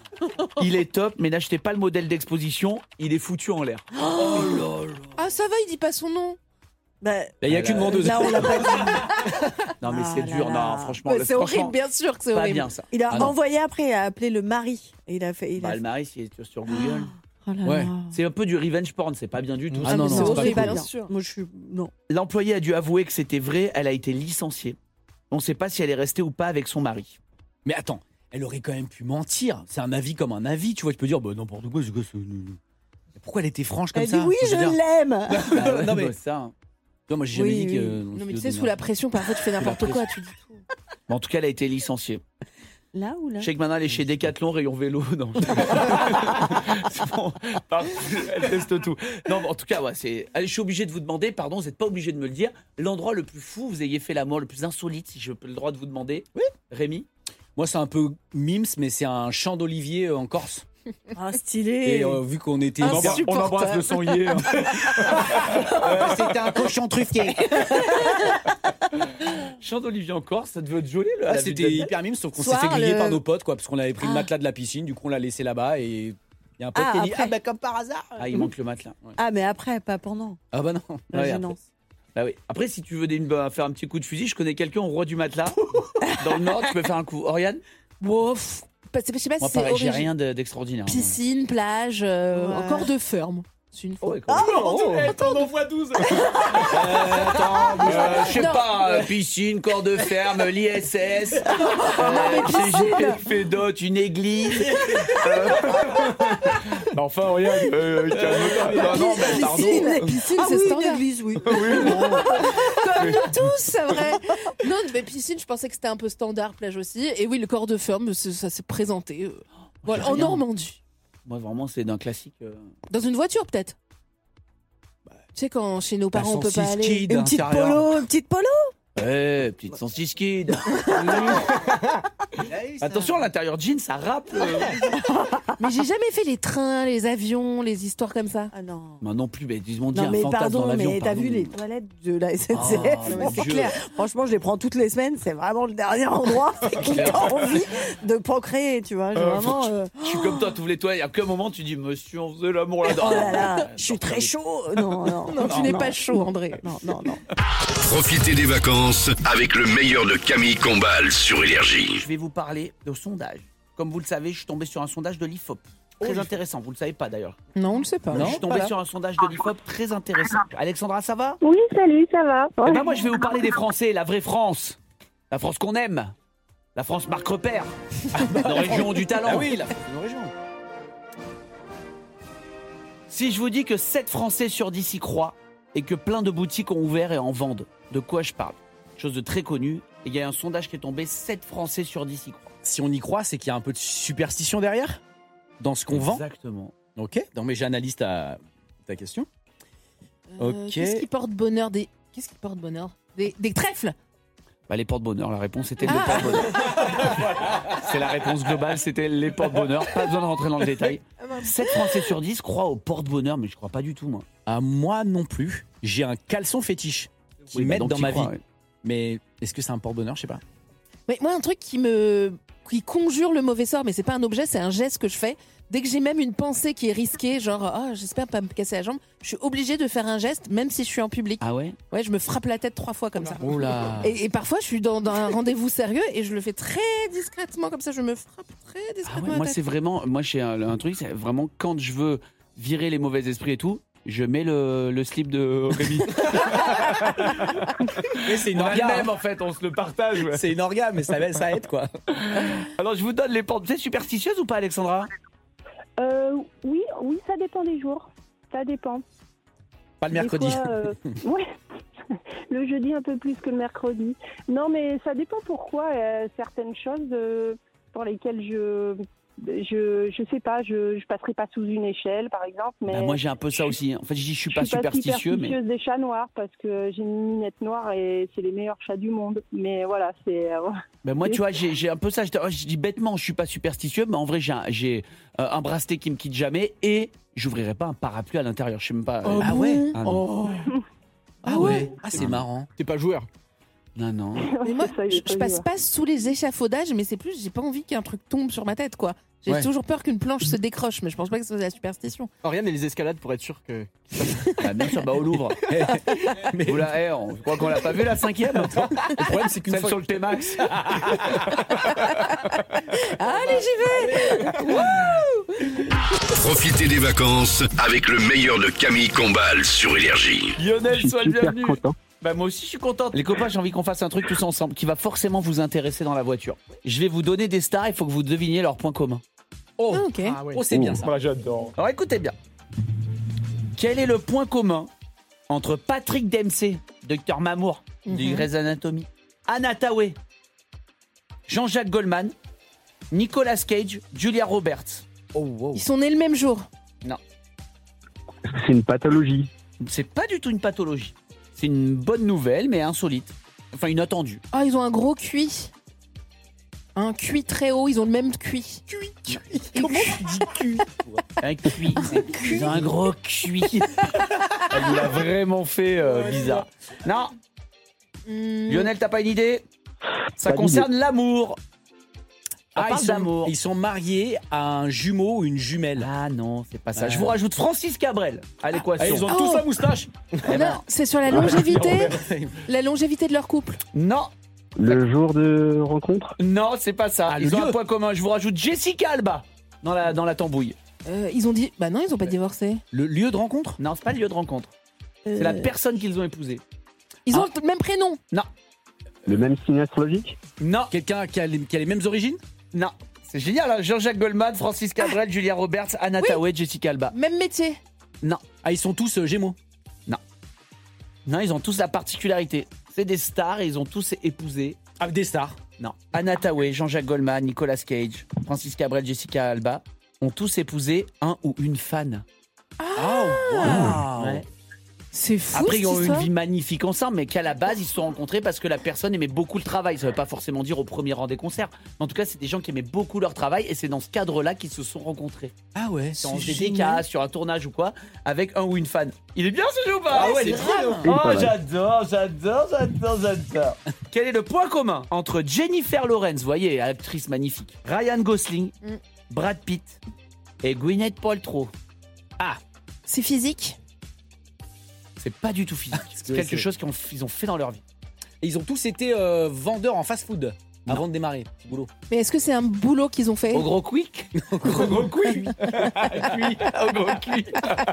Il est top, mais n'achetez pas le modèle d'exposition, il est foutu en l'air. Oh là là. Ah, ça va, il dit pas son nom. Bah, il n'y a qu'une vendeuse. là, on l'a pas dit. Non, mais Ah c'est là dur, là. non, franchement. Ouais, c'est horrible, bien sûr que c'est Pas horrible. bien ça. Il a Ah non. envoyé après, il a appelé le mari. Et il a fait. Il a Bah, le fait- mari, c'est sur Google. Oh là Ouais. là. C'est un peu du revenge porn, c'est pas bien du tout. Ah non, mais non, c'est c'est pas horrible, cool. bien Bien sûr. sûr. Moi, je suis. Non. L'employé a dû avouer que c'était vrai, elle a été licenciée. On ne sait pas si elle est restée ou pas avec son mari. Mais attends, elle aurait quand même pu mentir. C'est un avis comme un avis, tu vois. Tu peux dire, bah, n'importe quoi, c'est quoi pourquoi elle était franche comme Elle ça dit oui, je veux dire- l'aime. Bah ouais, Non, mais- bah, ça. hein. Non, moi, j'ai jamais Oui, dit que. oui. Non, mais tu sais, sous la pression, parfois tu fais n'importe quoi, tu dis tout. Mais en tout cas, elle a été licenciée. Là ou là? Je sais que maintenant elle est chez Decathlon, rayon vélo. Non. C'est bon. Elle teste tout. Non, mais en tout cas, ouais, allez, je suis obligé de vous demander, pardon, vous n'êtes pas obligé de me le dire, l'endroit le plus fou où vous ayez fait l'amour, le plus insolite, si j'ai le droit de vous demander. Oui. Rémi? Moi, c'est un peu mimes, mais c'est un champ d'olivier en Corse. Ah, stylé. Et vu qu'on était. On embrasse le sanglier. hein. C'était un cochon truffier. Champ d'Olivier en Corse, ça devait être joli. Là, Ah, la c'était ville de- hyper mime, sauf qu'on s'est Soir, fait griller le- par nos potes, quoi, parce qu'on avait pris le Ah. matelas de la piscine, du coup on l'a laissé là-bas et il y a un pote Ah, qui a dit après. ah bah comme par hasard. Ah, il manque le matelas. Ouais. Ah, mais après, pas pendant. Ah bah non. La Ouais, gênance. Bah oui. Après, si tu veux faire un petit coup de fusil, je connais quelqu'un au Roi du Matelas. Dans le Nord, tu peux faire un coup. Oriane? Bon, je sais pas Moi, si c'est pareil, j'ai origine. rien d'extraordinaire. Piscine, plage, Ouais. encore de ferme. C'est une fois. Ouais, quand même. Attends, on en voit 12. Je sais Non. pas, piscine, corps de ferme, l'ISS, mais piscine. CGP Dot, une église. Enfin, rien. Non, mais pardon. Piscine, Ah c'est oui, une standard. église, oui. Comme tous, c'est vrai. Non, mais piscine, je pensais que c'était un peu standard, plage aussi. Et oui, le corps de ferme, ça s'est présenté. Voilà, J'ai en rien. Normandie. Moi, vraiment, c'est d'un classique. Dans une voiture, peut-être. Tu sais, quand chez nos parents, on peut pas saucisse aller. kid. Une petite Intérieur. polo, une petite polo. Ouais, petite saucisse kid. Attention, à l'intérieur jean, ça rappe. Mais j'ai jamais fait les trains, les avions, les histoires comme ça. Ah non. Moi non plus, mais ils m'ont dit Non un mais fantasme dans pardon, l'avion. mais t'as pardon. vu les toilettes de la SNCF? Oh, mon C'est Dieu. clair. Franchement, je les prends toutes les semaines. C'est vraiment le dernier endroit qui clair. t'a envie de procréer, tu vois. J'ai vraiment. Je suis comme toi, tu ouvres les toilettes, il y a qu'un moment, tu dis, monsieur, on faisait l'amour là-dedans. Oh là là, je suis très chaud. Non, non. Non, tu n'es pas chaud, André. Non, non, non. Profitez des vacances avec le meilleur de Camille Combal sur Énergie. Je vais vous parler de sondage. Comme vous le savez, je suis tombé sur un sondage de l'IFOP. Très intéressant, vous le savez pas d'ailleurs. Non, on ne sait pas. Je suis tombé sur un sondage de l'IFOP très intéressant. Alexandra, ça va? Oui, salut, ça va. Eh ben moi, je vais vous parler des Français, la vraie France. La France qu'on aime. La France marque repère. Nos régions du talent. Ah oui, la nos régions. Si je vous dis que 7 Français sur 10 y croient et que plein de boutiques ont ouvert et en vendent, de quoi je parle? Chose de très connue. Et il y a un sondage qui est tombé, 7 Français sur 10 y croient. Si on y croit, c'est qu'il y a un peu de superstition derrière dans ce qu'on vend. Exactement. Ok, donc mais j'analyse ta question. Ok. Qu'est-ce qui porte bonheur Qu'est-ce qui porte bonheur Des trèfles. Bah, les porte-bonheur, la réponse était les porte-bonheur. C'est la réponse globale, c'était les porte-bonheur. Pas besoin de rentrer dans le détail. 7 Français sur 10 croient au porte-bonheur, mais je crois pas du tout, moi. Ah, moi non plus. J'ai un caleçon fétiche qui Oui, bah, m'aide donc dans t'y ma crois, vie. ouais. Mais est-ce que c'est un porte-bonheur? Je sais pas. Mais moi, un truc qui conjure le mauvais sort, mais c'est pas un objet, c'est un geste que je fais. Dès que j'ai même une pensée qui est risquée, genre j'espère pas me casser la jambe, je suis obligée de faire un geste même si je suis en public. Ah ouais? Ouais, je me frappe la tête 3 fois comme ça. Oula. Et parfois je suis dans un rendez-vous sérieux et je le fais très discrètement comme ça, je me frappe très discrètement la Moi, tête. c'est vraiment. Moi, j'ai un truc, c'est vraiment quand je veux virer les mauvais esprits et tout, je mets le slip de Rémi. Mais c'est une On a le organe. même en fait, on se le partage. Ouais. C'est une organe, mais ça aide quoi. Alors, je vous donne les portes. Vous êtes superstitieuse ou pas, Alexandra? Oui, ça dépend des jours. Ça dépend. Pas le mercredi. Des fois, ouais. Le jeudi un peu plus que le mercredi. Non, mais ça dépend pourquoi. Certaines choses pour lesquelles je sais pas, je passerai pas sous une échelle, par exemple. Mais Bah, moi, j'ai un peu ça aussi. En fait, je dis je suis pas superstitieux, mais. des chats noirs parce que j'ai une minette noire et c'est les meilleurs chats du monde. Mais voilà, c'est. Ben moi, tu vois, j'ai un peu ça. Je dis bêtement, je suis pas superstitieux, mais en vrai, j'ai un bracelet qui me quitte jamais et j'ouvrirai pas un parapluie à l'intérieur. Je sais même pas. Oh Ah bon ouais. Ah ouais. Ah c'est marrant. T'es pas joueur. Non. Mais moi, Ça, il est je pas passe joueur. pas sous les échafaudages, mais c'est plus, j'ai pas envie qu'un truc tombe sur ma tête, quoi. J'ai Ouais. toujours peur qu'une planche se décroche, mais je pense pas que ce soit de la superstition. Oriane et les escalades pour être sûr que. Bah, bien sûr, au Louvre. Mais là, on croit qu'on l'a pas vu la 5e. Le problème c'est qu'une Celle fois sur le T-Max. Allez, j'y vais. Profitez des vacances avec le meilleur de Camille Combal sur Énergie. Lionel, sois le Super bienvenu. content. Bah moi aussi je suis contente. Les copains, j'ai envie qu'on fasse un truc tous ensemble qui va forcément vous intéresser dans la voiture. Je vais vous donner des stars, il faut que vous deviniez leurs points communs. Oh, Ah, ok. Ah ouais. oh c'est bien ça. Moi j'adore. Alors écoutez bien. Quel est le point commun entre Patrick Dempsey, Dr Mamour, du Grey's Anatomy, Anna Tawai, Jean-Jacques Goldman, Nicolas Cage, Julia Roberts? Oh, wow. Ils sont nés le même jour. Non, Est-ce que c'est une pathologie? c'est pas du tout une pathologie. C'est une bonne nouvelle mais insolite. Enfin inattendue. Ah, ils ont un gros cuit. Un cuit très haut, ils ont le même cuit. Comment tu dis cul? Un cuit. Ils ont un gros cuit. Elle nous l'a vraiment fait bizarre. Non, Lionel, t'as pas une idée? Ça Pas concerne l'amour. On parle ils d'amour. sont mariés à un jumeau ou une jumelle. Ah non, c'est pas ça. Je vous rajoute Francis Cabrel à l'équation. Ah, ils ont Oh. tous la moustache. Non, c'est sur la longévité. La longévité de leur couple. Non, Le jour de rencontre? non, c'est pas ça. Ah, Ils le ont un lieu. point commun. Je vous rajoute Jessica Alba dans la tambouille. Ils ont dit. Bah non, ils ont pas divorcé. Le lieu de rencontre? Non, c'est pas le lieu de rencontre. C'est la personne qu'ils ont épousée. Ils ont le même prénom. Non, Le même signe astrologique? non, Quelqu'un qui a les mêmes origines? non. C'est génial, hein. Jean-Jacques Goldman, Francis Cabrel, Julia Roberts, Anna Tawai, Jessica Alba. Même métier. Non, Ah, ils sont tous gémeaux. non, ils ont tous la particularité. C'est des stars et ils ont tous épousé. Ah, des stars. Non. Anna Tawai, Jean-Jacques Goldman, Nicolas Cage, Francis Cabrel, Jessica Alba ont tous épousé un ou une fan. Oh, wow. Ouais. C'est fou. Après, ils ont cette eu une histoire. vie magnifique ensemble, mais qu'à la base, ils se sont rencontrés parce que la personne aimait beaucoup le travail. Ça ne veut pas forcément dire au premier rang des concerts. Mais en tout cas, c'est des gens qui aimaient beaucoup leur travail et c'est dans ce cadre-là qu'ils se sont rencontrés. Ah ouais, Dans c'est des génial. décas, sur un tournage ou quoi, avec un ou une fan. Il est bien ce jeu ou pas? Ah ouais, il est très bien. Oh, pas mal. j'adore. Quel est le point commun entre Jennifer Lawrence, vous voyez, actrice magnifique, Ryan Gosling, Brad Pitt et Gwyneth Paltrow? Ah, C'est physique. c'est pas du tout physique. C'est quelque chose qu'ils ont fait dans leur vie. Et ils ont tous été vendeurs en fast-food avant de démarrer. Petit boulot. Mais est-ce que c'est un boulot qu'ils ont fait? Au gros quick. Au gros quick. Au gros quick.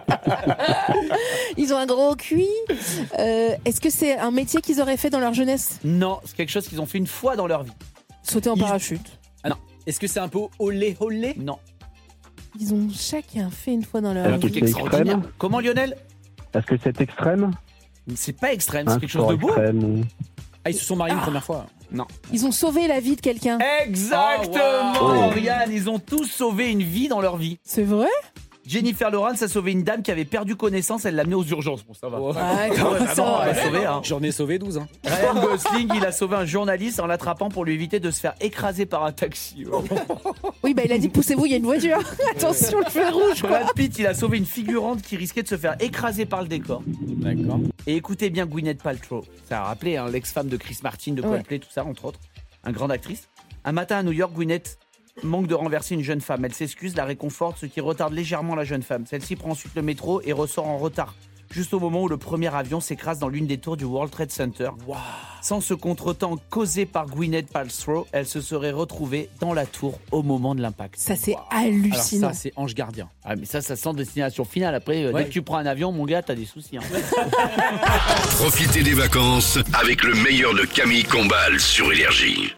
Ils ont un gros cuit. Est-ce que c'est un métier qu'ils auraient fait dans leur jeunesse? Non, c'est quelque chose qu'ils ont fait une fois dans leur vie. Sauter en parachute. Ah non. Est-ce que c'est un peu olé olé? Non. Ils ont chacun fait une fois dans leur Un Est-ce que vie. truc c'est extraordinaire. extrême? Comment, Lionel? Est-ce que c'est extrême? C'est pas extrême, c'est Un quelque chose sport de beau. extrême ou- Ah, ils se sont mariés une première fois. Non. Ils ont sauvé la vie de quelqu'un. Exactement, Oh, wow. Oriane, ils ont tous sauvé une vie dans leur vie. C'est vrai? Jennifer Lawrence a sauvé une dame qui avait perdu connaissance, elle l'a amenée aux urgences. Bon, ça va. Ah, comment ça? Elle a sauvé, hein. J'en ai sauvé 12. Hein. Ryan Gosling, il a sauvé un journaliste en l'attrapant pour lui éviter de se faire écraser par un taxi. Oui, bah il a dit poussez-vous, il y a une voiture. Attention, le feu rouge. quoi. Brad Pitt, il a sauvé une figurante qui risquait de se faire écraser par le décor. D'accord. Et écoutez bien Gwyneth Paltrow. Ça a rappelé hein, l'ex-femme de Chris Martin, de Coldplay, tout ça, entre autres. Une grande actrice. Un matin à New York, Gwyneth manque de renverser une jeune femme. Elle s'excuse, la réconforte, ce qui retarde légèrement la jeune femme. Celle-ci prend ensuite le métro et ressort en retard, juste au moment où le premier avion s'écrase dans l'une des tours du World Trade Center. Wow. Sans ce contretemps causé par Gwyneth Paltrow, elle se serait retrouvée dans la tour au moment de l'impact. Ça, c'est hallucinant. Alors ça, c'est ange gardien. Ah, mais ça sent destination finale. Après, dès que tu prends un avion, mon gars, t'as des soucis. Hein. Profitez des vacances avec le meilleur de Camille Combal sur Énergie.